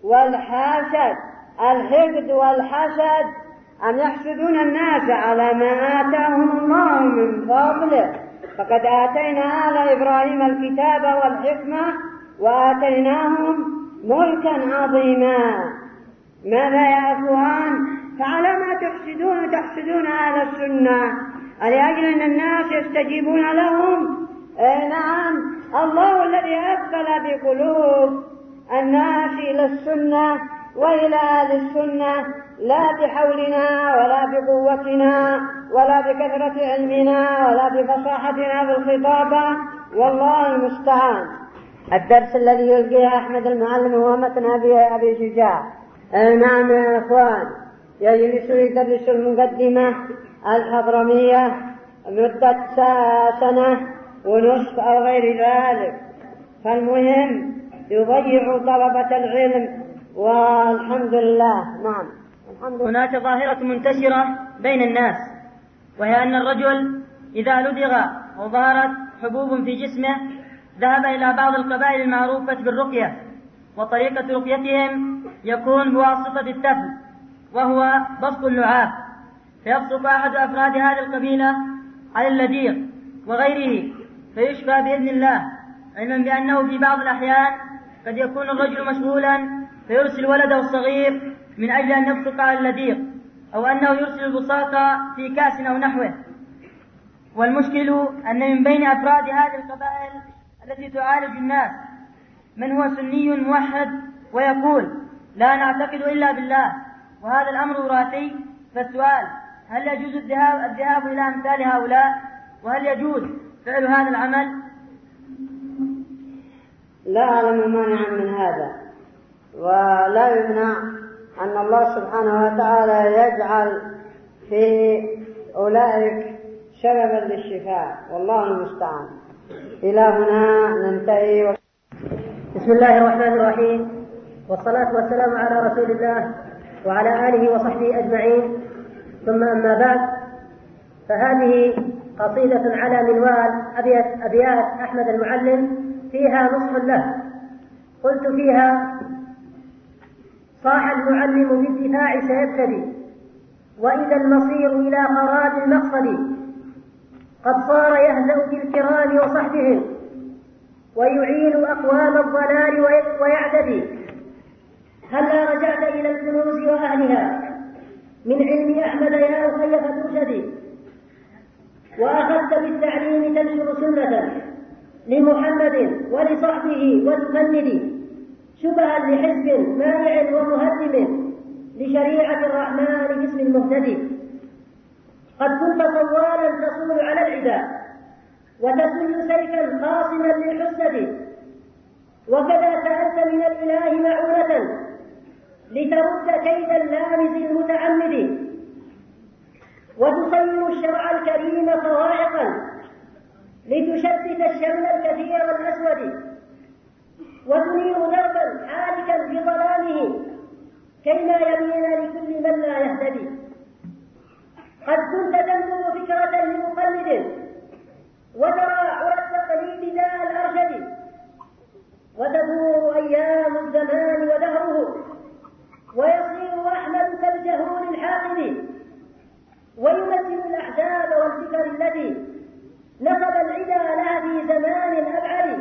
والحسد أن يحسدون الناس على ما آتاهم الله من فضله. فقد آتينا آل إبراهيم الكتاب والحكمة وآتيناهم ملكا عظيما. ماذا يا أخوان؟ فعلى ما تحسدون أهل السنة لأجل أن الناس يستجيبون لهم. نعم، الله الذي أقبل بقلوب الناس إلى السنة وإلى أهل السنة، لا بحولنا ولا بقوتنا ولا بكثرة علمنا ولا بفصاحتنا بالخطابة، والله المستعان. الدرس الذي يلقيه أحمد المعلم هو متن أبي شجاع. نعم يا إخوان، يجلس يدرس المقدمة الحضرمية مدة سنة ونصف أو غير ذلك. فالمهم يضيع طلبة العلم، والحمد لله. نعم، الحمد لله. هناك ظاهرة منتشرة بين الناس، وهي أن الرجل إذا لدغ وظهرت حبوب في جسمه ذهب إلى بعض القبائل المعروفة بالرقية، وطريقة رقيتهم يكون بواسطة التفل، وهو بسط اللعاب، فيبصق أحد أفراد هذه القبيلة على اللديغ وغيره فيشفى بإذن الله، علما بأنه في بعض الأحيان قد يكون الرجل مشغولا فيرسل ولده الصغير من أجل أن يبصق على اللديغ، أو أنه يرسل البصاق في كاس أو نحوه. والمشكل أن من بين أفراد هذه القبائل التي تعالج الناس من هو سني موحد ويقول لا نعتقد إلا بالله، وهذا الأمر وراثي. فالسؤال: هل يجوز الذهاب إلى أمثال هؤلاء؟ وهل يجوز فعل هذا العمل؟ لا أعلم مانعا من هذا، ولا يمنع أن الله سبحانه وتعالى يجعل في أولئك سببا للشفاء، والله المستعان. إلى هنا ننتهي. بسم الله الرحمن الرحيم، والصلاة والسلام على رسول الله وعلى آله وصحبه أجمعين، ثم أما بعد، فهذه قصيدة على منوال أبيات أحمد المعلم فيها نصح له. قلت فيها: صاح المعلم بالدفاع سيبتدي، وإذا المصير إلى خراب المقصد، قد صار يهزأ بالكرام وصحبهم، ويعين أقوام الضلال ويعتدي. هلا رجعت إلى الكنوز وأهلها من علم أحمد يا أخي فترشدي، وأخذت بالتعليم تنشر سنة لمحمد ولصحبه وتفندي، شبها لحزب مانع ومهدم لشريعة الرحمن باسم المهتدي. قد كنت صوالا تصول على العداء وتسل سيفا خاصما للحسد، وكذا سألت من الإله معونة لترد كيد اللامز المتعمد، وتصين الشرع الكريم صواعقا لتشتت الشمل الكثير الأسود، وتنير دربا حالكا بظلامه كيما يبين لكل من لا يهتدي. قد كنت تنبذ فكرة لمقلد وترى عرى التقليد داء الأرشد، وتدور أيام الزمان ودهره ويصير أحمد كالجهول الحاقد، ويمثل الأحزاب والفكر الذي نصب العدا لها في زمان أبعد.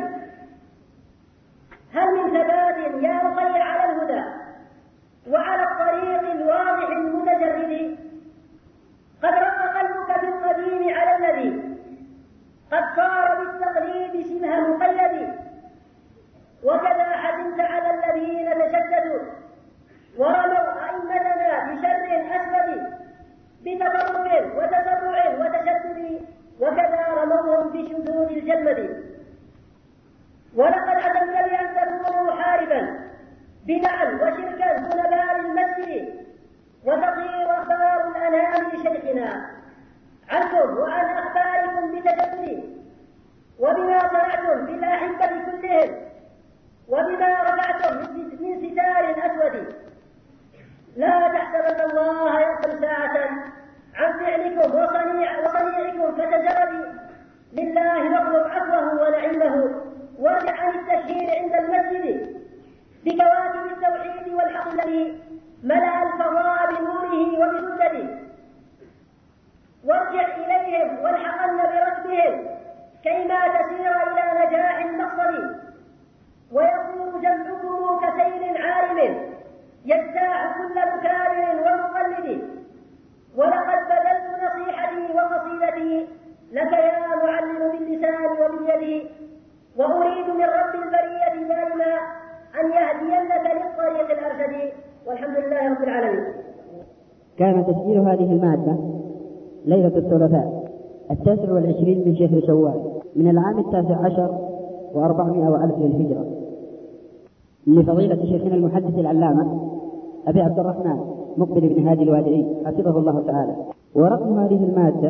هل من ثبات يا أخي على الهدى وعلى الطريق الواضح المتجرد؟ قد رق قلبك في القديم على الذي قد صار بالتقليد شبه مقيد، وكذا حزنت على الذين تشددوا ورموا أئمتنا بشر أسود بتطرف وتسرع وتشدد، وكذا رموهم بشذوذ الجلد. ولقد عزمت بأن تكون محاربا بدعا وشركا دون باب المسجد، وتطير أخبار الأنام لشيخنا عنكم وعن أخباركم بتشدد، وبما صنعتم بالأحبة كلهم، وبما رفعتم من ستار أسود. لا تحسبن الله يغفل ساعة عن فعلكم وصنيعكم فتجرد، لله واطلب عفوه ونعمه، وارجع عن التشهير عند المسجد بكواكب التوحيد والحق الذي ملأ الفضاء بنوره وبسدده، وارجع إليهم والحقن بركبهم كيما تسير إلى نجاح المقصد، ويكون جمعكم كسيل عارم يجتاح كل مكابر ومقلد. ولقد بذلت نصيحتي وقصيدتي لك يا معلم باللسان وباليد، وأريد من رب البرية دائما أن يهدينك للطريق الأرشد، والحمد لله رب العالمين. كان تسجيل هذه المادة ليلة الثلاثاء 29 من شهر شوال من العام 19 و400 للهجرة، لفضيلة شيخنا المحدث العلامة أبي عبد الرحمن مقبل بن هادي الوادعي حفظه الله تعالى. ورقم هذه المادة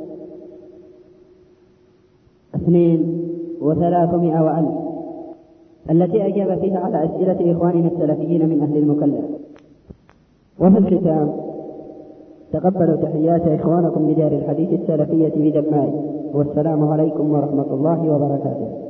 2,300,000 التي أجاب فيها على أسئلة إخواننا السلفيين من أهل المكلف. وفي الختام تقبلوا تحيات إخوانكم بدار الحديث السلفية بدماء، والسلام عليكم ورحمة الله وبركاته.